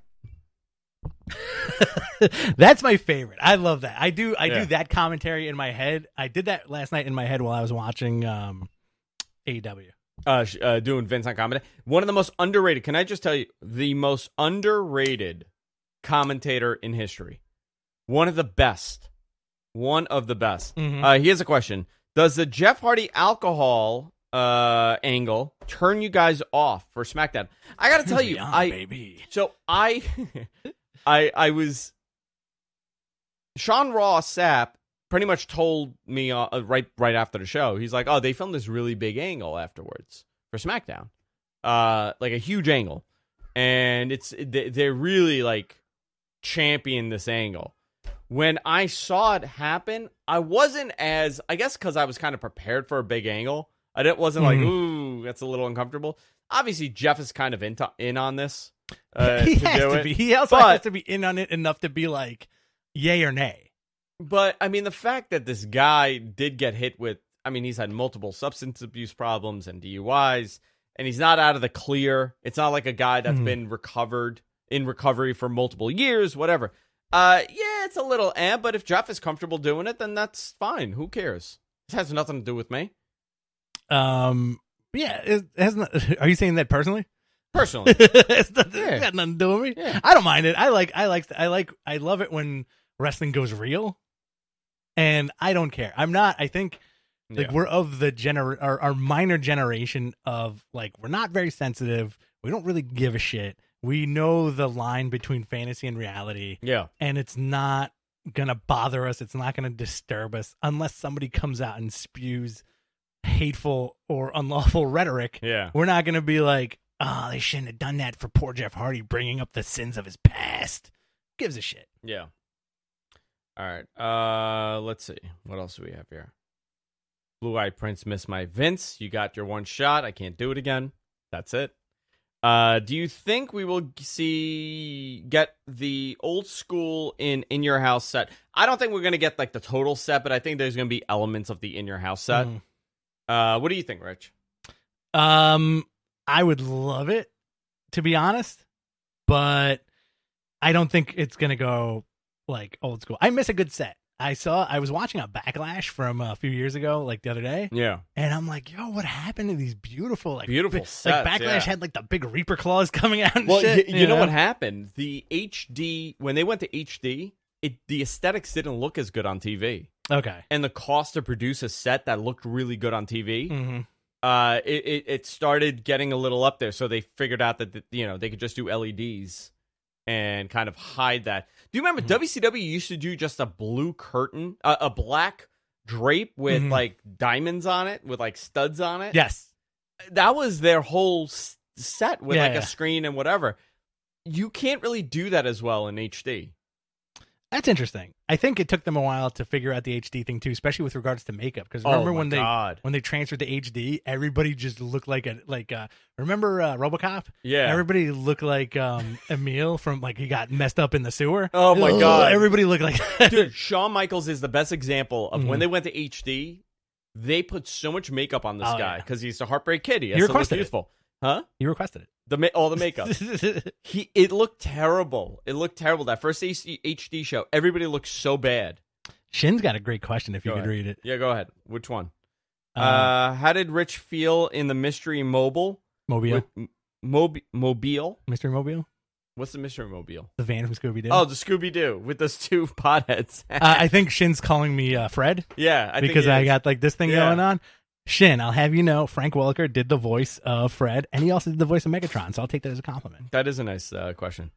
That's my favorite. I love that. I do I Yeah. do that commentary in my head. I did that last night in my head while I was watching um, A E W. Uh, sh- uh, doing Vince on commentary. One of the most underrated. Can I just tell you, the most underrated commentator in history. One of the best. One of the best. Mhm. Uh, here's a question: does the Jeff Hardy alcohol uh angle turn you guys off for SmackDown? I gotta tell you, Yeah, I baby. so I, I I was Sean Ross Sapp pretty much told me uh, uh, right right after the show. He's like, "Oh, they filmed this really big angle afterwards for SmackDown, uh, like a huge angle, and it's they- they're really like champion this angle." When I saw it happen, I wasn't as I guess because I was kind of prepared for a big angle. I didn't wasn't like, Mhm. "Ooh, that's a little uncomfortable." Obviously, Jeff is kind of in, in on this. Uh, he to has do to it. be. He also But- has to be in on it enough to be like, yay or nay. But I mean, the fact that this guy did get hit with, I mean, he's had multiple substance abuse problems and D U Is, and he's not out of the clear. It's not like a guy that's Mhm. been recovered in recovery for multiple years, whatever. Uh, yeah, it's a little eh, but if Jeff is comfortable doing it, then that's fine. Who cares? This has nothing to do with me Um, yeah, it has not, are you saying that personally? personally. it's, not, Yeah. it's got nothing to do with me. Yeah. I don't mind it. I like, I like, I like, I love it when wrestling goes real, and I don't care. I'm not. I think like Yeah. we're of the gener, our, our minor generation of like we're not very sensitive. We don't really give a shit. We know the line between fantasy and reality, Yeah, and it's not gonna bother us. It's not gonna disturb us unless somebody comes out and spews hateful or unlawful rhetoric. yeah. We're not gonna be like, oh, they shouldn't have done that for poor Jeff Hardy, bringing up the sins of his past. Who gives a shit? Yeah. All right. Uh, let's see. What else do we have here? Blue Eyed Prince missed my Vince. You got your one shot. I can't do it again. That's it. Uh, do you think we will see get the old school in in your house set? I don't think we're gonna get like the total set, but I think there's gonna be elements of the in your house set. Mm. Uh, what do you think, Rich? Um, I would love it, to be honest, but I don't think it's gonna go like old school. I miss a good set. I saw. I was watching a Backlash from a few years ago, like the other day, Yeah, and I'm like, "Yo, what happened to these beautiful, like Beautiful big- sets, like Backlash yeah. had like the big Reaper claws coming out and well, shit." y- you, know, what happened? The H D when they went to H D, it the aesthetics didn't look as good on T V. Okay. And the cost to produce a set that looked really good on T V, Mm-hmm. uh, it, it it started getting a little up there. So they figured out that you know they could just do L E Ds and kind of hide that. Do you remember Mhm. W C W used to do just a blue curtain, uh, a black drape with Mhm. like diamonds on it, with like studs on it? Yes. That was their whole s- set with Yeah, like yeah. a screen and whatever. You can't really do that as well in H D. That's interesting. I think it took them a while to figure out the H D thing too, especially with regards to makeup. Because remember oh my when they God. when they transferred to H D, everybody just looked like a like uh remember uh, RoboCop? Yeah. Everybody looked like um Emil from like he got messed up in the sewer. Oh my Ugh, God. Everybody looked like Dude, Shawn Michaels is the best example of when Mhm. they went to H D, they put so much makeup on this Oh, guy yeah. because he's a Heartbreak Kid. He has He to look requested it. youthful. Huh? You requested The ma- all the makeup. it. he it looked terrible. It looked terrible. That first H D show, everybody looked so bad. Shin's got a great question if you Go could ahead. read it. Yeah, go ahead. Which one? Uh, Uh, how did Rich feel in the Mystery Mobile? Mobile. With, M- Mobi- Mobile? Mystery Mobile? What's the Mystery Mobile? The van from Scooby Doo. Oh, the Scooby Doo with those two potheads. uh, I think Shin's calling me uh, Fred. yeah, I think because he I is. got like this thing Yeah. going on. Shin, I'll have you know, Frank Welker did the voice of Fred, and he also did the voice of Megatron, so I'll take that as a compliment. That is a nice uh, question.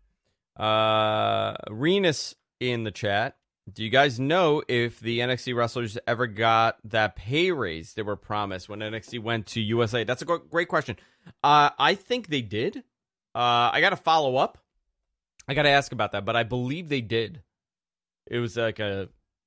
Uh, Renus in the chat. Do you guys know if the N X T wrestlers ever got that pay raise they were promised when N X T went to U S A? That's a gr- great question. Uh, I think they did. Uh, I got to follow up. I got to ask about that, but I believe they did. It was like a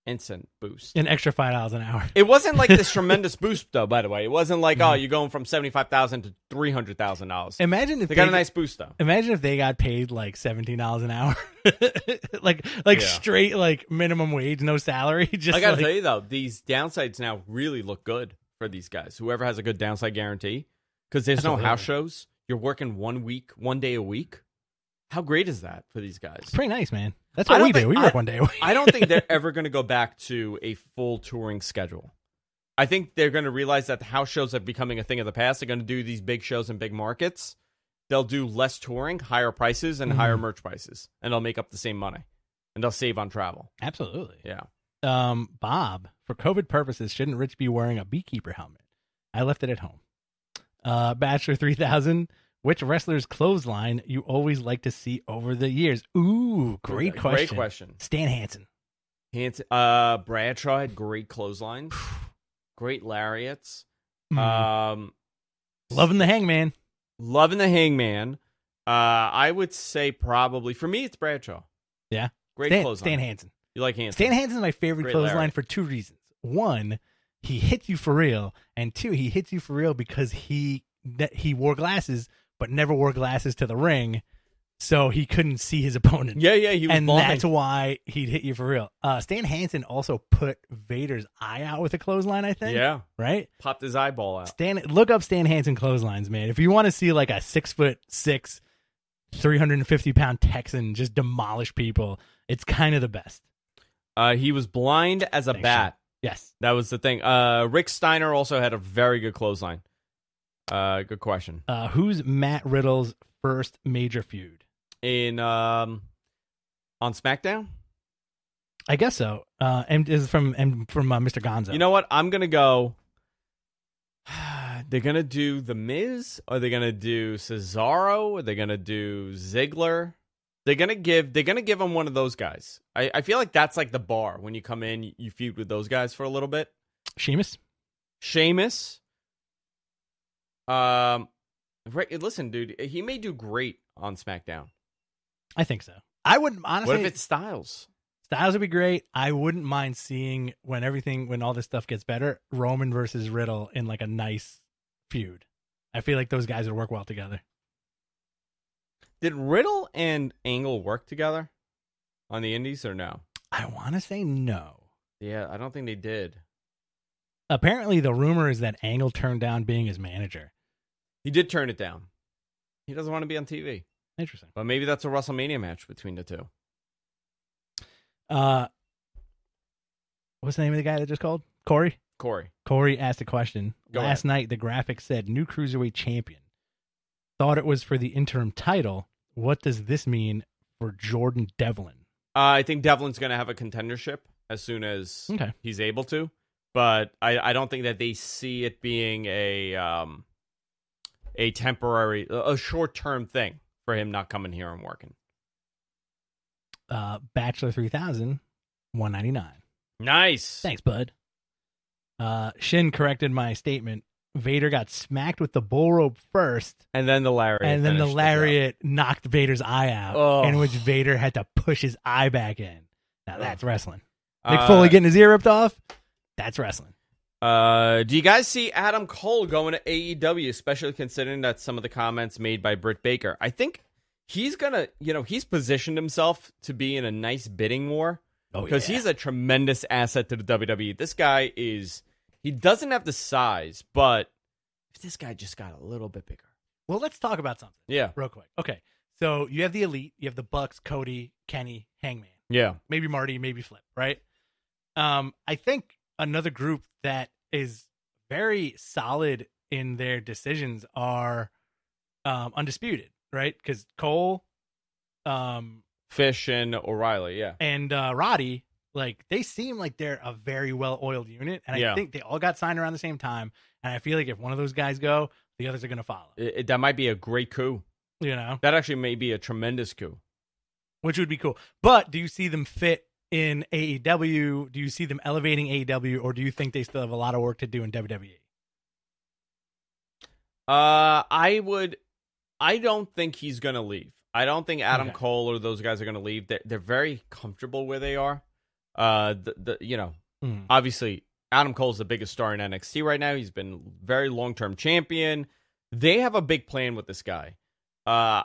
instant boost. An extra five dollars an hour. It wasn't like this tremendous boost, though, by the way. It wasn't like, oh, you're going from seventy-five thousand dollars to three hundred thousand dollars. Imagine if They got a nice boost, though. Imagine if they got paid like seventeen dollars an hour, like like Yeah. straight like minimum wage, no salary. Just I gotta like, tell you, though, these downsides now really look good for these guys. Whoever has a good downside guarantee, because there's Absolutely. no house shows. You're working one week, one day a week. How great is that for these guys? it's pretty nice, man. That's I what don't we do. think- We I- work one day a week. I don't think they're ever going to go back to a full touring schedule. I think they're going to realize that the house shows are becoming a thing of the past. They're going to do these big shows in big markets. They'll do less touring, higher prices, and Mhm. higher merch prices, and they'll make up the same money, and they'll save on travel. Absolutely. Yeah. Um, Bob, for COVID purposes, shouldn't Rich be wearing a beekeeper helmet? I left it at home. Uh, Bachelor three thousand, which wrestler's clothesline you always like to see over the years? Ooh, great question. Great question. Stan Hansen. Hanson, uh, Bradshaw had great clotheslines, great lariats. Mm. Um, Loving the Hangman. loving the Hangman. Uh, I would say probably for me it's Bradshaw. Yeah. Great Stan, clothesline. Stan Hansen. You like Hanson? Stan Hansen's my favorite Great clothesline Larry. for two reasons. One, he hits you for real, and two, he hits you for real because he that he wore glasses, but never wore glasses to the ring, so he couldn't see his opponent. Yeah, yeah, he was and blind. that's why he'd hit you for real. Uh, Stan Hansen also put Vader's eye out with a clothesline, I think. Yeah, Right? popped his eyeball out. Stan, look up Stan Hansen clotheslines, man. If you want to see like a six foot six, three hundred fifty pound Texan just demolish people, it's kind of the best. Uh, he was blind as a Thanks, bat. Yes. That was the thing. Uh, Rick Steiner also had a very good clothesline. Uh, good question. Uh, who's Matt Riddle's first major feud? In um, on SmackDown, I guess so. Uh, and this is from and from uh, Mister Gonzo. you know what? I'm gonna go. They're gonna do the Miz. Are they gonna do Cesaro? Are they gonna do Ziggler? They're gonna give. They're gonna give him one of those guys. I, I feel like that's like the bar when you come in. You feud with those guys for a little bit. Sheamus. Sheamus. Um, right, listen, dude, he may do great on SmackDown. I think so. I would honestly. What if it's Styles? Styles would be great. I wouldn't mind seeing when everything, when all this stuff gets better, Roman versus Riddle in like a nice feud. I feel like those guys would work well together. Did Riddle and Angle work together on the Indies or no? I want to say no. Yeah, I don't think they did. Apparently, the rumor is that Angle turned down being his manager. He did turn it down. He doesn't want to be on T V. Interesting. But maybe that's a WrestleMania match between the two. Uh, what's the name of the guy that just called? Corey? Corey. Corey asked a question. Go Last night, the graphic said new cruiserweight champion. Thought it was for the interim title. What does this mean for Jordan Devlin? Uh, I think Devlin's going to have a contendership as soon as Okay. he's able to. But I, I don't think that they see it being a um, a temporary, a short-term thing for him not coming here and working. Uh, Bachelor three thousand, one ninety-nine. Nice. Thanks, bud. Uh, Shin corrected my statement. Vader got smacked with the bull rope first, And then the lariat. and then the finished lariat knocked Vader's eye out, Oh. in which Vader had to push his eye back in. Now that's wrestling. job. Mick Uh, Foley getting his ear ripped off? That's wrestling. Uh, do you guys see Adam Cole going to A E W, especially considering that some of the comments made by Britt Baker? I think he's gonna, you know, he's positioned himself to be in a nice bidding war Oh, because he's a tremendous asset to the W W E. This guy is, he doesn't have the size, but if this guy just got a little bit bigger. Well, let's talk about something Yeah. real quick. Okay, so you have the Elite, you have the Bucks, Cody, Kenny, Hangman, Yeah. maybe Marty, maybe Flip, right? Um, I think another group that is very solid in their decisions are um, Undisputed, right? Because Cole um, Fish and O'Reilly. Yeah. and uh, Roddy, like, they seem like they're a very well-oiled unit, and I Yeah. think they all got signed around the same time, and I feel like if one of those guys go, the others are going to follow, It, it- that might be a great coup. you know? That actually may be a tremendous coup. Which would be cool. But do you see them fit in A E W? Do you see them elevating A E W, or do you think they still have a lot of work to do in W W E? Uh, I would. I don't think he's gonna leave. I don't think Adam Okay. Cole or those guys are gonna leave. They're, they're very comfortable where they are. Uh, the, the you know, Mm. obviously Adam Cole's the biggest star in N X T right now. He's been very long term champion. They have a big plan with this guy. Uh,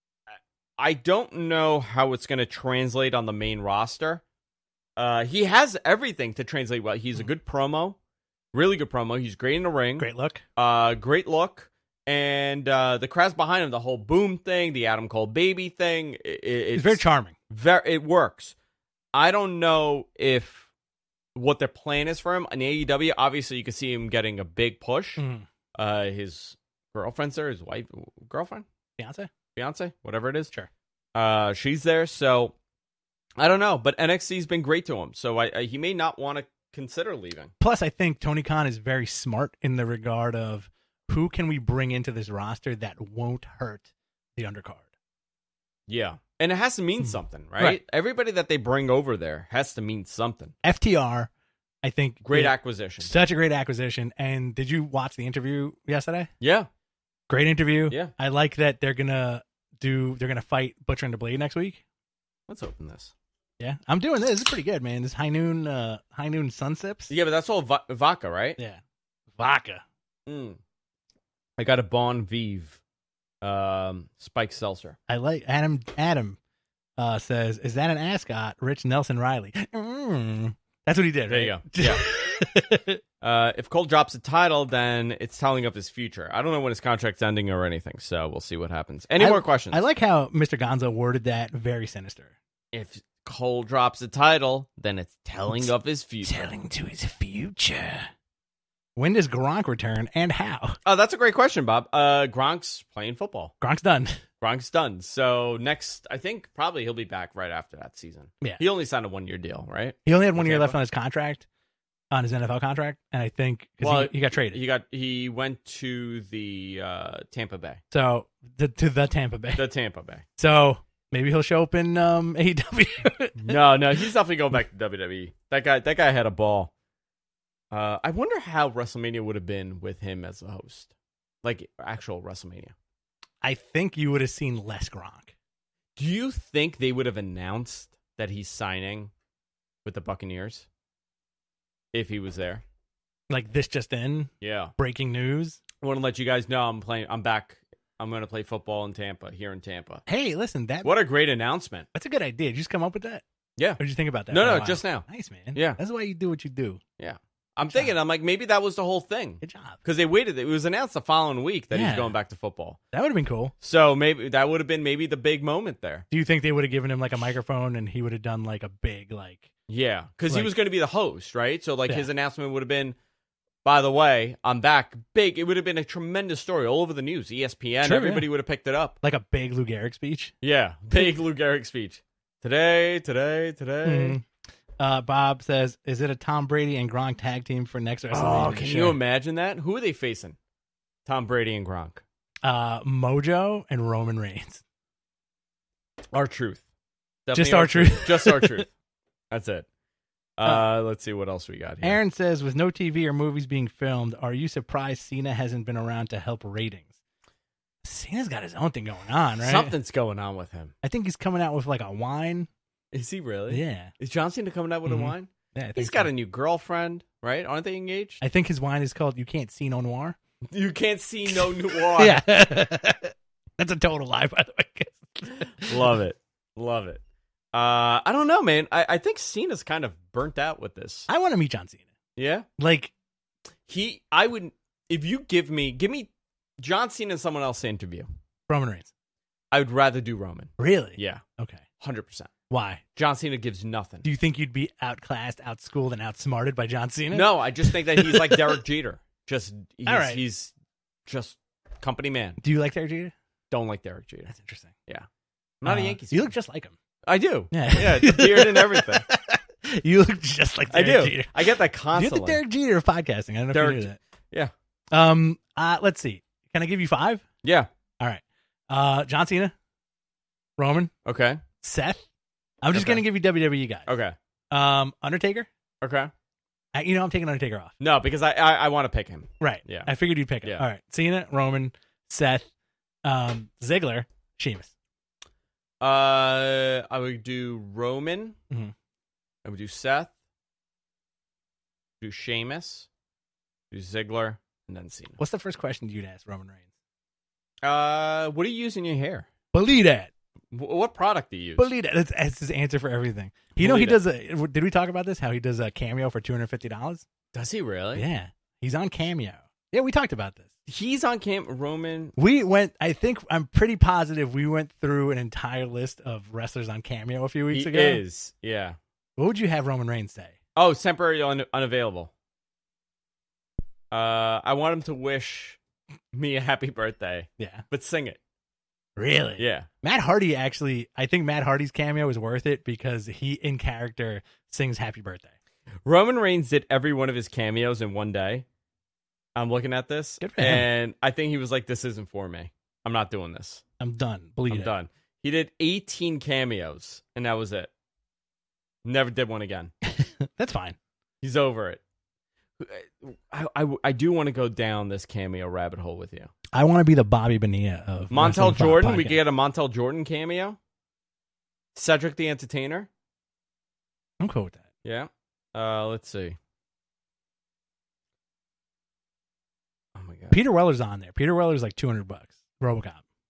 I don't know how it's going to translate on the main roster. Uh, he has everything to translate well. He's a good promo, really good promo. He's great in the ring. Great look. Uh, great look. And uh, the crowd's behind him. The whole boom thing, the Adam Cole baby thing. It, it's He's very charming. Very, it works. I don't know if what their plan is for him in A E W. Obviously, you can see him getting a big push. Mm. Uh, his girlfriend's there, his wife, girlfriend, Beyonce? fiance, whatever it is. Sure. Uh, she's there, so I don't know. But N X T's been great to him, so I, I he may not want to consider leaving. Plus, I think Tony Khan is very smart in the regard of who can we bring into this roster that won't hurt the undercard. Yeah, and it has to mean Hmm. something, right? Right. Everybody that they bring over there has to mean something. F T R, I think, Great did acquisition. such a great acquisition. And did you watch the interview yesterday? Yeah, Great interview. Yeah. I like that they're gonna do. They're gonna fight Butcher and the Blade next week. let's open this. Yeah, I'm doing this. This is pretty good, man. This high noon, uh, high noon sun sips. Yeah, but that's all va- vodka, right? Yeah, vodka. Mm. I got a Bon Vive um, spiked seltzer. I like Adam. Adam uh, says, "Is that an ascot?" Rich Nelson Riley. Mm. That's what he did. There you right? go. Yeah. Uh, if Cole drops a title, then it's telling of his future. I don't know when his contract's ending or anything, so we'll see what happens. Any I- more questions? I like how Mister Gonzo worded that very sinister. If Cole drops a title, then it's telling It's of his future. Telling to his future. When does Gronk return and how? Oh, that's a great question, Bob. Uh, Gronk's playing football. Gronk's done. Gronk's done. So next, I think probably he'll be back right after that season. Yeah. He only signed a one-year deal, right? He only had one With year Tampa? left on his contract, on his N F L contract, and I think because Well, he, he got traded. He got he went to the uh, Tampa Bay, so the, to the Tampa Bay. the Tampa Bay. So maybe he'll show up in um, A E W. No, no, he's definitely going back to W W E. That guy, that guy had a ball. Uh, I wonder how WrestleMania would have been with him as a host, like actual WrestleMania. I think you would have seen less Gronk. Do you think they would have announced that he's signing with the Buccaneers if he was there? Like this just in, Yeah, breaking news. I want to let you guys know I'm playing. I'm back. I'm going to play football in Tampa. Here in Tampa. Hey, listen, that What a great announcement! that's a good idea. Did you just come up with that? Yeah. Or did you think about that? No, for a no, while? just now. Nice, man. Yeah. That's why you do what you do. Yeah, I'm Good thinking. job. I'm like maybe that was the whole thing Good job. because they waited. It was announced the following week that Yeah. he's going back to football. That would have been cool. So maybe that would have been maybe the big moment there. Do you think they would have given him like a microphone and he would have done like a big like? Yeah, because he Like- was going to be the host, right? So like Yeah. his announcement would have been, by the way, I'm back. Big. It would have been a tremendous story all over the news, E S P N. Sure, everybody would have picked it up. Like a big Lou Gehrig speech. Yeah, big Lou Gehrig speech. Today, today, today. Mhm. Uh, Bob says, "Is it a Tom Brady and Gronk tag team for next WrestleMania?" Oh, can Sure. you imagine that? Who are they facing? Tom Brady and Gronk. Uh, Mojo and Roman Reigns. Our truth. Just our truth. Just our truth. That's it. Uh, let's see what else we got here. Aaron says, "With no T V or movies being filmed, are you surprised Cena hasn't been around to help ratings?" Cena's got his own thing going on, right? Something's going on with him. I think he's coming out with like a wine. Is he really? Yeah, Is John Cena coming out with Mhm. a wine? yeah. I think He's got so. a new girlfriend, right? Aren't they engaged? I think his wine is called "You Can't See No Noir." You can't see no noir. Yeah, that's a total lie, by the way. Love it. Love it. Uh, I don't know, man. I, I think Cena's kind of burnt out with this. I want to meet John Cena. Yeah? Like, He, I would, if you give me, give me John Cena and someone else to interview, Roman Reigns. I would rather do Roman. Really? Yeah. Okay. one hundred percent. Why? John Cena gives nothing. Do you think you'd be outclassed, outschooled, and outsmarted by John Cena? No, I just think that he's like Derek Jeter. Just, he's, All right. he's just company man. Do you like Derek Jeter? Don't like Derek Jeter. That's interesting. I'm not a Uh, Yankees You fan. look just like him. I do. Yeah. Yeah, the beard and everything. You look just like I Derek do. Jeter. I get that You're constantly. the Derek Jeter of podcasting. I don't know Derek- if you knew that. Yeah. Um. Uh. Let's see. Can I give you five? Yeah. All right. Uh. John Cena, Roman, Okay. Seth. I'm just Okay. gonna give you W W E guys. Okay. Um. Undertaker. Okay. I, you know I'm taking Undertaker off. No, because I I, I want to pick him. Right. Yeah. I figured you'd pick him. Yeah. All right. Cena, Roman, Seth, um, Ziggler, Sheamus. Uh, I would do Roman, Mhm. I would do Seth, do Sheamus, do Ziggler, and then Cena. What's the first question you'd ask Roman Reigns? Uh, what do you use in your hair? Believe that. W- what product do you use? Believe that. That's, that's his answer for everything. You know, he Believe does a. Did we talk about this? How he does a cameo for two hundred fifty dollars? Does he really? Yeah, he's on Cameo. Yeah, we talked about this. He's on cam. Roman. We went. I think I'm pretty positive we went through an entire list of wrestlers on Cameo a few weeks He ago. is. Yeah. What would you have Roman Reigns say? Oh, temporary un- unavailable. Uh, I want him to wish me a happy birthday, Yeah, but sing it. really. Yeah. Matt Hardy actually. I think Matt Hardy's cameo is worth it because he, in character, sings "Happy Birthday." Roman Reigns did every one of his cameos in one day. I'm looking at this, Good for him. and I think he was like, "This isn't for me. I'm not doing this. I'm done. Believe I'm it. done." He did eighteen cameos, and that was it. Never did one again. That's fine. He's over it. I, I, I do want to go down this cameo rabbit hole with you. I want to be the Bobby Bonilla of Montel Wrestling Pod Jordan. We podcast. could get a Montel Jordan cameo. Cedric the Entertainer. I'm cool with that. Yeah. Uh, let's see. Oh my god. Peter Weller's on there. Peter Weller's like two hundred bucks. RoboCop.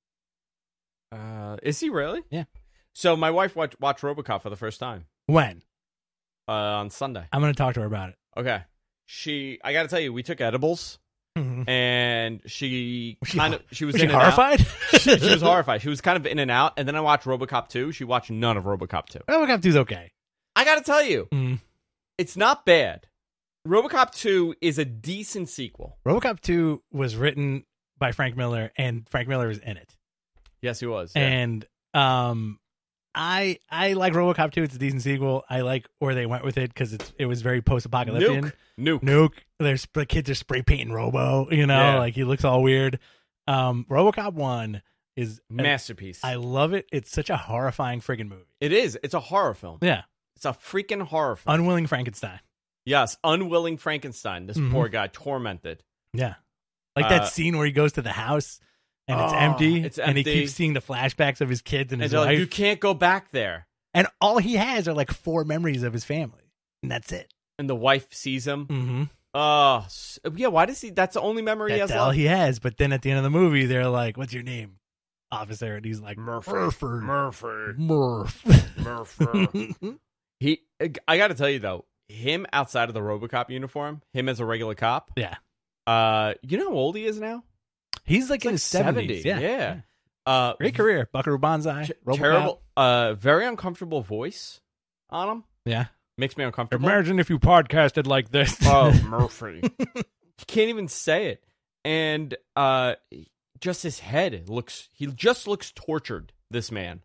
Uh, is he really? Yeah. So my wife watched, watched RoboCop for the first time When? uh, on Sunday. I'm going to talk to her about it. Okay. She, I got to tell you, we took edibles, Mhm. and she Was she kind hor- of, she was, Was in she and out. horrified? she, she was horrified. She was kind of in and out, and then I watched RoboCop two. She watched none of RoboCop two. RoboCop two's okay. I got to tell you, Mm. it's not bad. RoboCop two is a decent sequel. RoboCop two was written by Frank Miller, and Frank Miller is in it. Yes, he was. Yeah. And um, I I like RoboCop two. It's a decent sequel. I like where they went with it because it's it was very post-apocalyptic. Nuke. Nuke. Nuke. There's the kids are spray painting Robo. You know, Yeah. like he looks all weird. Um, RoboCop one is Masterpiece. I love it. It's such a horrifying friggin' movie. It is. It's a horror film. Yeah, It's a freaking horror film. Unwilling Frankenstein. Yes, unwilling Frankenstein. This Mhm. poor guy, tormented. Yeah, like Uh, that scene where he goes to the house and it's Oh, empty, it's and he empty. keeps seeing the flashbacks of his kids and And his they're wife, like, you can't go back there. and all he has are like four memories of his family, and that's it. And the wife sees him. Mm-hmm. Oh, s- yeah. Why does he? That's the only memory he That's has all left. he has. But then at the end of the movie, they're like, "What's your name, officer?" And he's like, Murphy. Murphy. Murphy. Murph. Murphy. He. I got to tell you though, him outside of the RoboCop uniform, him as a regular cop. Yeah, Uh, you know how old he is now? he's like It's in like his seventies. seventy. Yeah. Yeah. Uh, Great career, Buckaroo Banzai. t- RoboCop. terrible. Uh, very uncomfortable voice on him. Yeah. Makes me uncomfortable. Imagine if you podcasted like this. Oh, Murphy. He can't even say it. And uh just his head looks he just looks tortured, this man.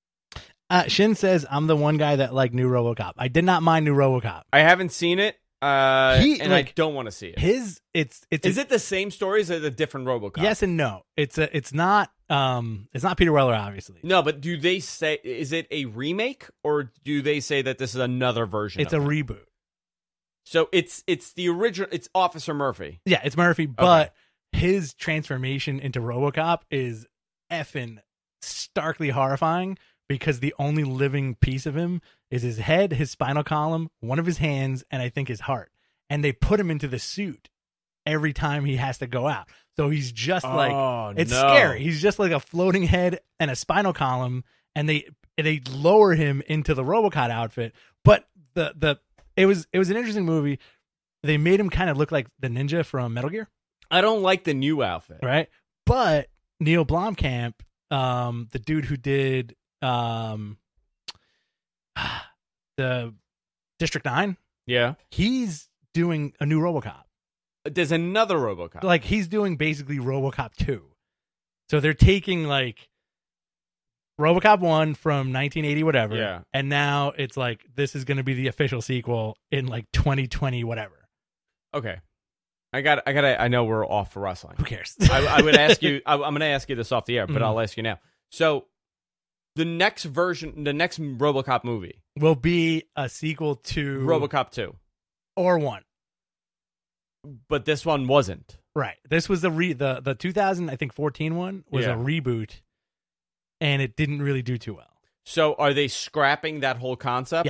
Uh, Shin says, I'm the one guy that liked New RoboCop. I did not mind New RoboCop. I haven't seen it. Uh He, and I like, don't want to see it. His, it's, it's, Is a- it the same story? Is it a different RoboCop? yes and no. It's a, it's not, um, it's not Peter Weller, obviously. No, but do they say is it a remake or do they say that this is another version? It's a of it? reboot. So it's it's the original. It's Officer Murphy. Yeah, it's Murphy, but his transformation into RoboCop is effing starkly horrifying because the only living piece of him is his head, his spinal column, one of his hands, and I think his heart. And they put him into the suit every time he has to go out. So he's just like, Oh, it's no. scary. He's just like a floating head and a spinal column, and they they lower him into the RoboCop outfit. But the the it was it was an interesting movie. They made him kind of look like the ninja from Metal Gear, I don't like the new outfit. right? But Neil Blomkamp, um, the dude who did um, the District Nine, Yeah. he's doing a new RoboCop. There's another RoboCop. Like he's doing basically RoboCop two. So they're taking like RoboCop one from nineteen eighty whatever, Yeah. and now it's like this is going to be the official sequel in like twenty twenty whatever. Okay. I got. I got. I know we're off for wrestling. Who cares? I, I would ask you. I, I'm going to ask you this off the air, but Mhm. I'll ask you now. So, the next version, the next RoboCop movie, Will be a sequel to RoboCop two, or one. but this one wasn't. Right. This was the re the the two thousand I think fourteen one was Yeah. a reboot, and it didn't really do too well. So, are they scrapping that whole concept? Yes.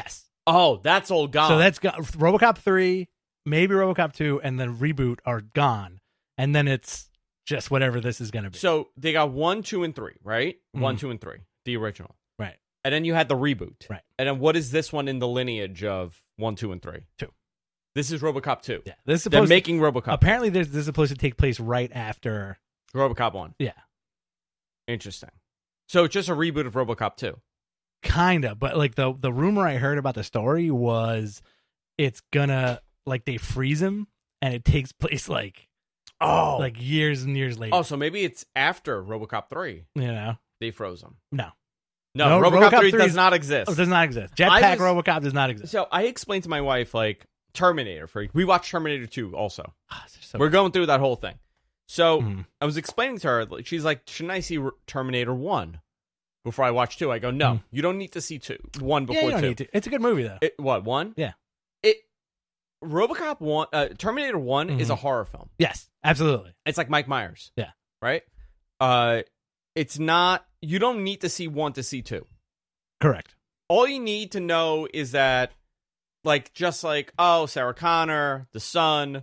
Oh, that's all gone. So that's got RoboCop three, maybe RoboCop two, and then Reboot are gone. And then it's just whatever this is going to be. So they got one, two, and three, right? Mhm. One, two, and three, the original. Right. And then you had the reboot. Right. And then what is this one in the lineage of one, two, and three? Two. This is RoboCop two. Yeah. This is They're supposed making RoboCop. to, apparently this, this is supposed to take place right after. RoboCop one. Yeah. Interesting. So it's just a reboot of RoboCop two. Kinda, but like the the rumor I heard about the story was it's gonna like they freeze him and it takes place like Oh. like years and years later. Oh, so maybe it's after RoboCop three. You know? They froze him. No. No, No, RoboCop, RoboCop three three does is- not exist. Oh, it does not exist. I Jetpack was- RoboCop does not exist. So I explained to my wife, like, Terminator Freak. We watched Terminator two also. Ah, it's so We're going through that whole thing. So Mhm. I was explaining to her, like, she's like, shouldn't I see R- Terminator one before I watch two? I go, no, Mhm. you don't need to see two. One yeah, before you don't two. need to. It's a good movie though. It, what, one? Yeah. It RoboCop one, uh, Terminator one is Mhm. a horror film. Yes, absolutely. It's like Mike Myers. Yeah. Right? Uh, it's not, you don't need to see one to see two. Correct. All you need to know is that, like, just like, oh, Sarah Connor, the son,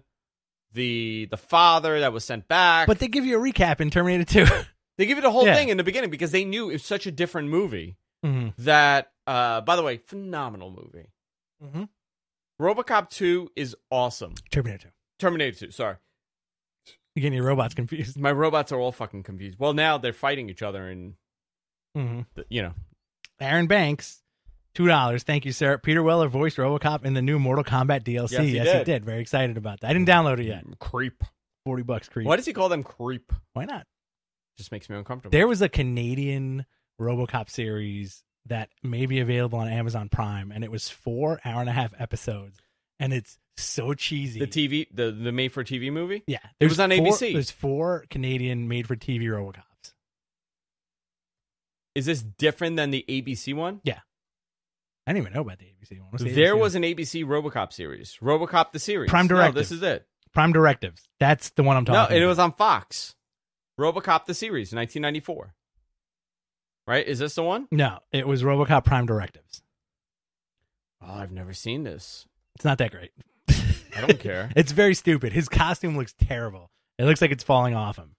the the father that was sent back. But they give you a recap in Terminator two. They give you the whole Yeah. thing in the beginning because they knew it was such a different movie mm-hmm. that, uh, by the way, phenomenal movie. Mm-hmm. RoboCop two is awesome. Terminator two. Terminator two, sorry. You're getting your robots confused. My robots are all fucking confused. Well, now they're fighting each other and, Mm-hmm. you know. Aaron Banks, two dollars. Thank you, sir. Peter Weller voiced RoboCop in the new Mortal Kombat D L C. Yes, he yes, did. he did. Very excited about that. I didn't download it yet. Creep. Forty bucks, creep. Why does he call them creep? Why not? Just makes me uncomfortable. There was a Canadian RoboCop series that may be available on Amazon Prime, and it was four hour and a half episodes, and it's so cheesy. The T V, the, the made-for-T V movie? yeah, It was on four, A B C. There's four Canadian made-for-T V RoboCops. Is this different than the A B C one? I didn't even know about the A B C one. What's the There A B C was an A B C RoboCop series. RoboCop the series. Prime No, Directive. this is it. one? Prime Directives. That's the one I'm No, talking and it about. was on Fox. RoboCop the series, nineteen ninety-four. Right? Is this the one? No, it was RoboCop Prime Directives. Oh, I've never seen this. It's not that great. I don't care. It's very stupid. His costume looks terrible. It looks like it's falling off him.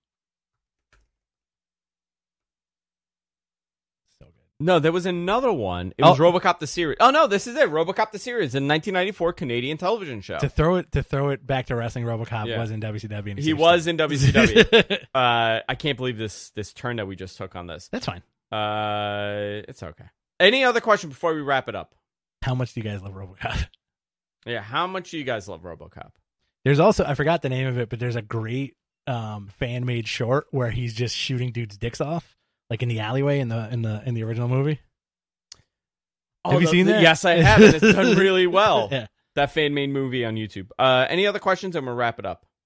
So good. No, there was another one. It Oh. was RoboCop the series. Oh no, this is it. RoboCop the series, a nineteen ninety-four Canadian television show. To throw it to throw it back to wrestling, RoboCop Yeah. was in W C W. and He it's was in W C W. interesting. uh, I can't believe this this turn that we just took on this. That's fine. Uh, it's okay. Any other question before we wrap it up? How much do you guys love RoboCop? Yeah, how much do you guys love RoboCop? There's also I forgot the name of it, but there's a great um, fan made short where he's just shooting dudes' dicks off, like in the alleyway in the in the in the original movie. Have you the- seen the- that? Yes, I have. And it's done really well. Yeah. That fan made movie on YouTube. Uh, any other questions? I'm gonna wrap it up.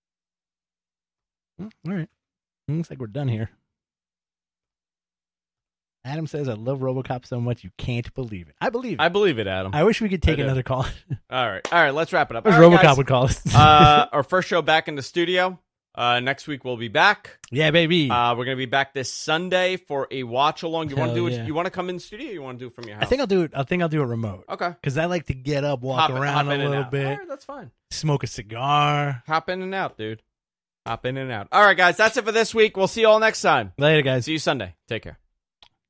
Well, all right. Looks like we're done here. Adam says, I love RoboCop so much you can't believe it. I believe it. I I, believe it, Adam. wish we could take I do. another call. All right, all right. Let's wrap it up. Wish All right, RoboCop guys. would call us. uh, our first show back in the studio. Uh, next week we'll be back. yeah, baby. Uh, we're gonna be back this Sunday for a watch along. You want to Hell do it? yeah. You want to come in the studio? Or you want to do it from your house? I think I'll do it. I think I'll do it remote Okay. because I like to get up, walk Hop in- around hop a in and little out. bit, All right, that's fine. smoke a cigar. Hop in and out, dude. Hop in and out. All right, guys. That's it for this week. We'll see you all next time. Later, guys. See you Sunday. Take care.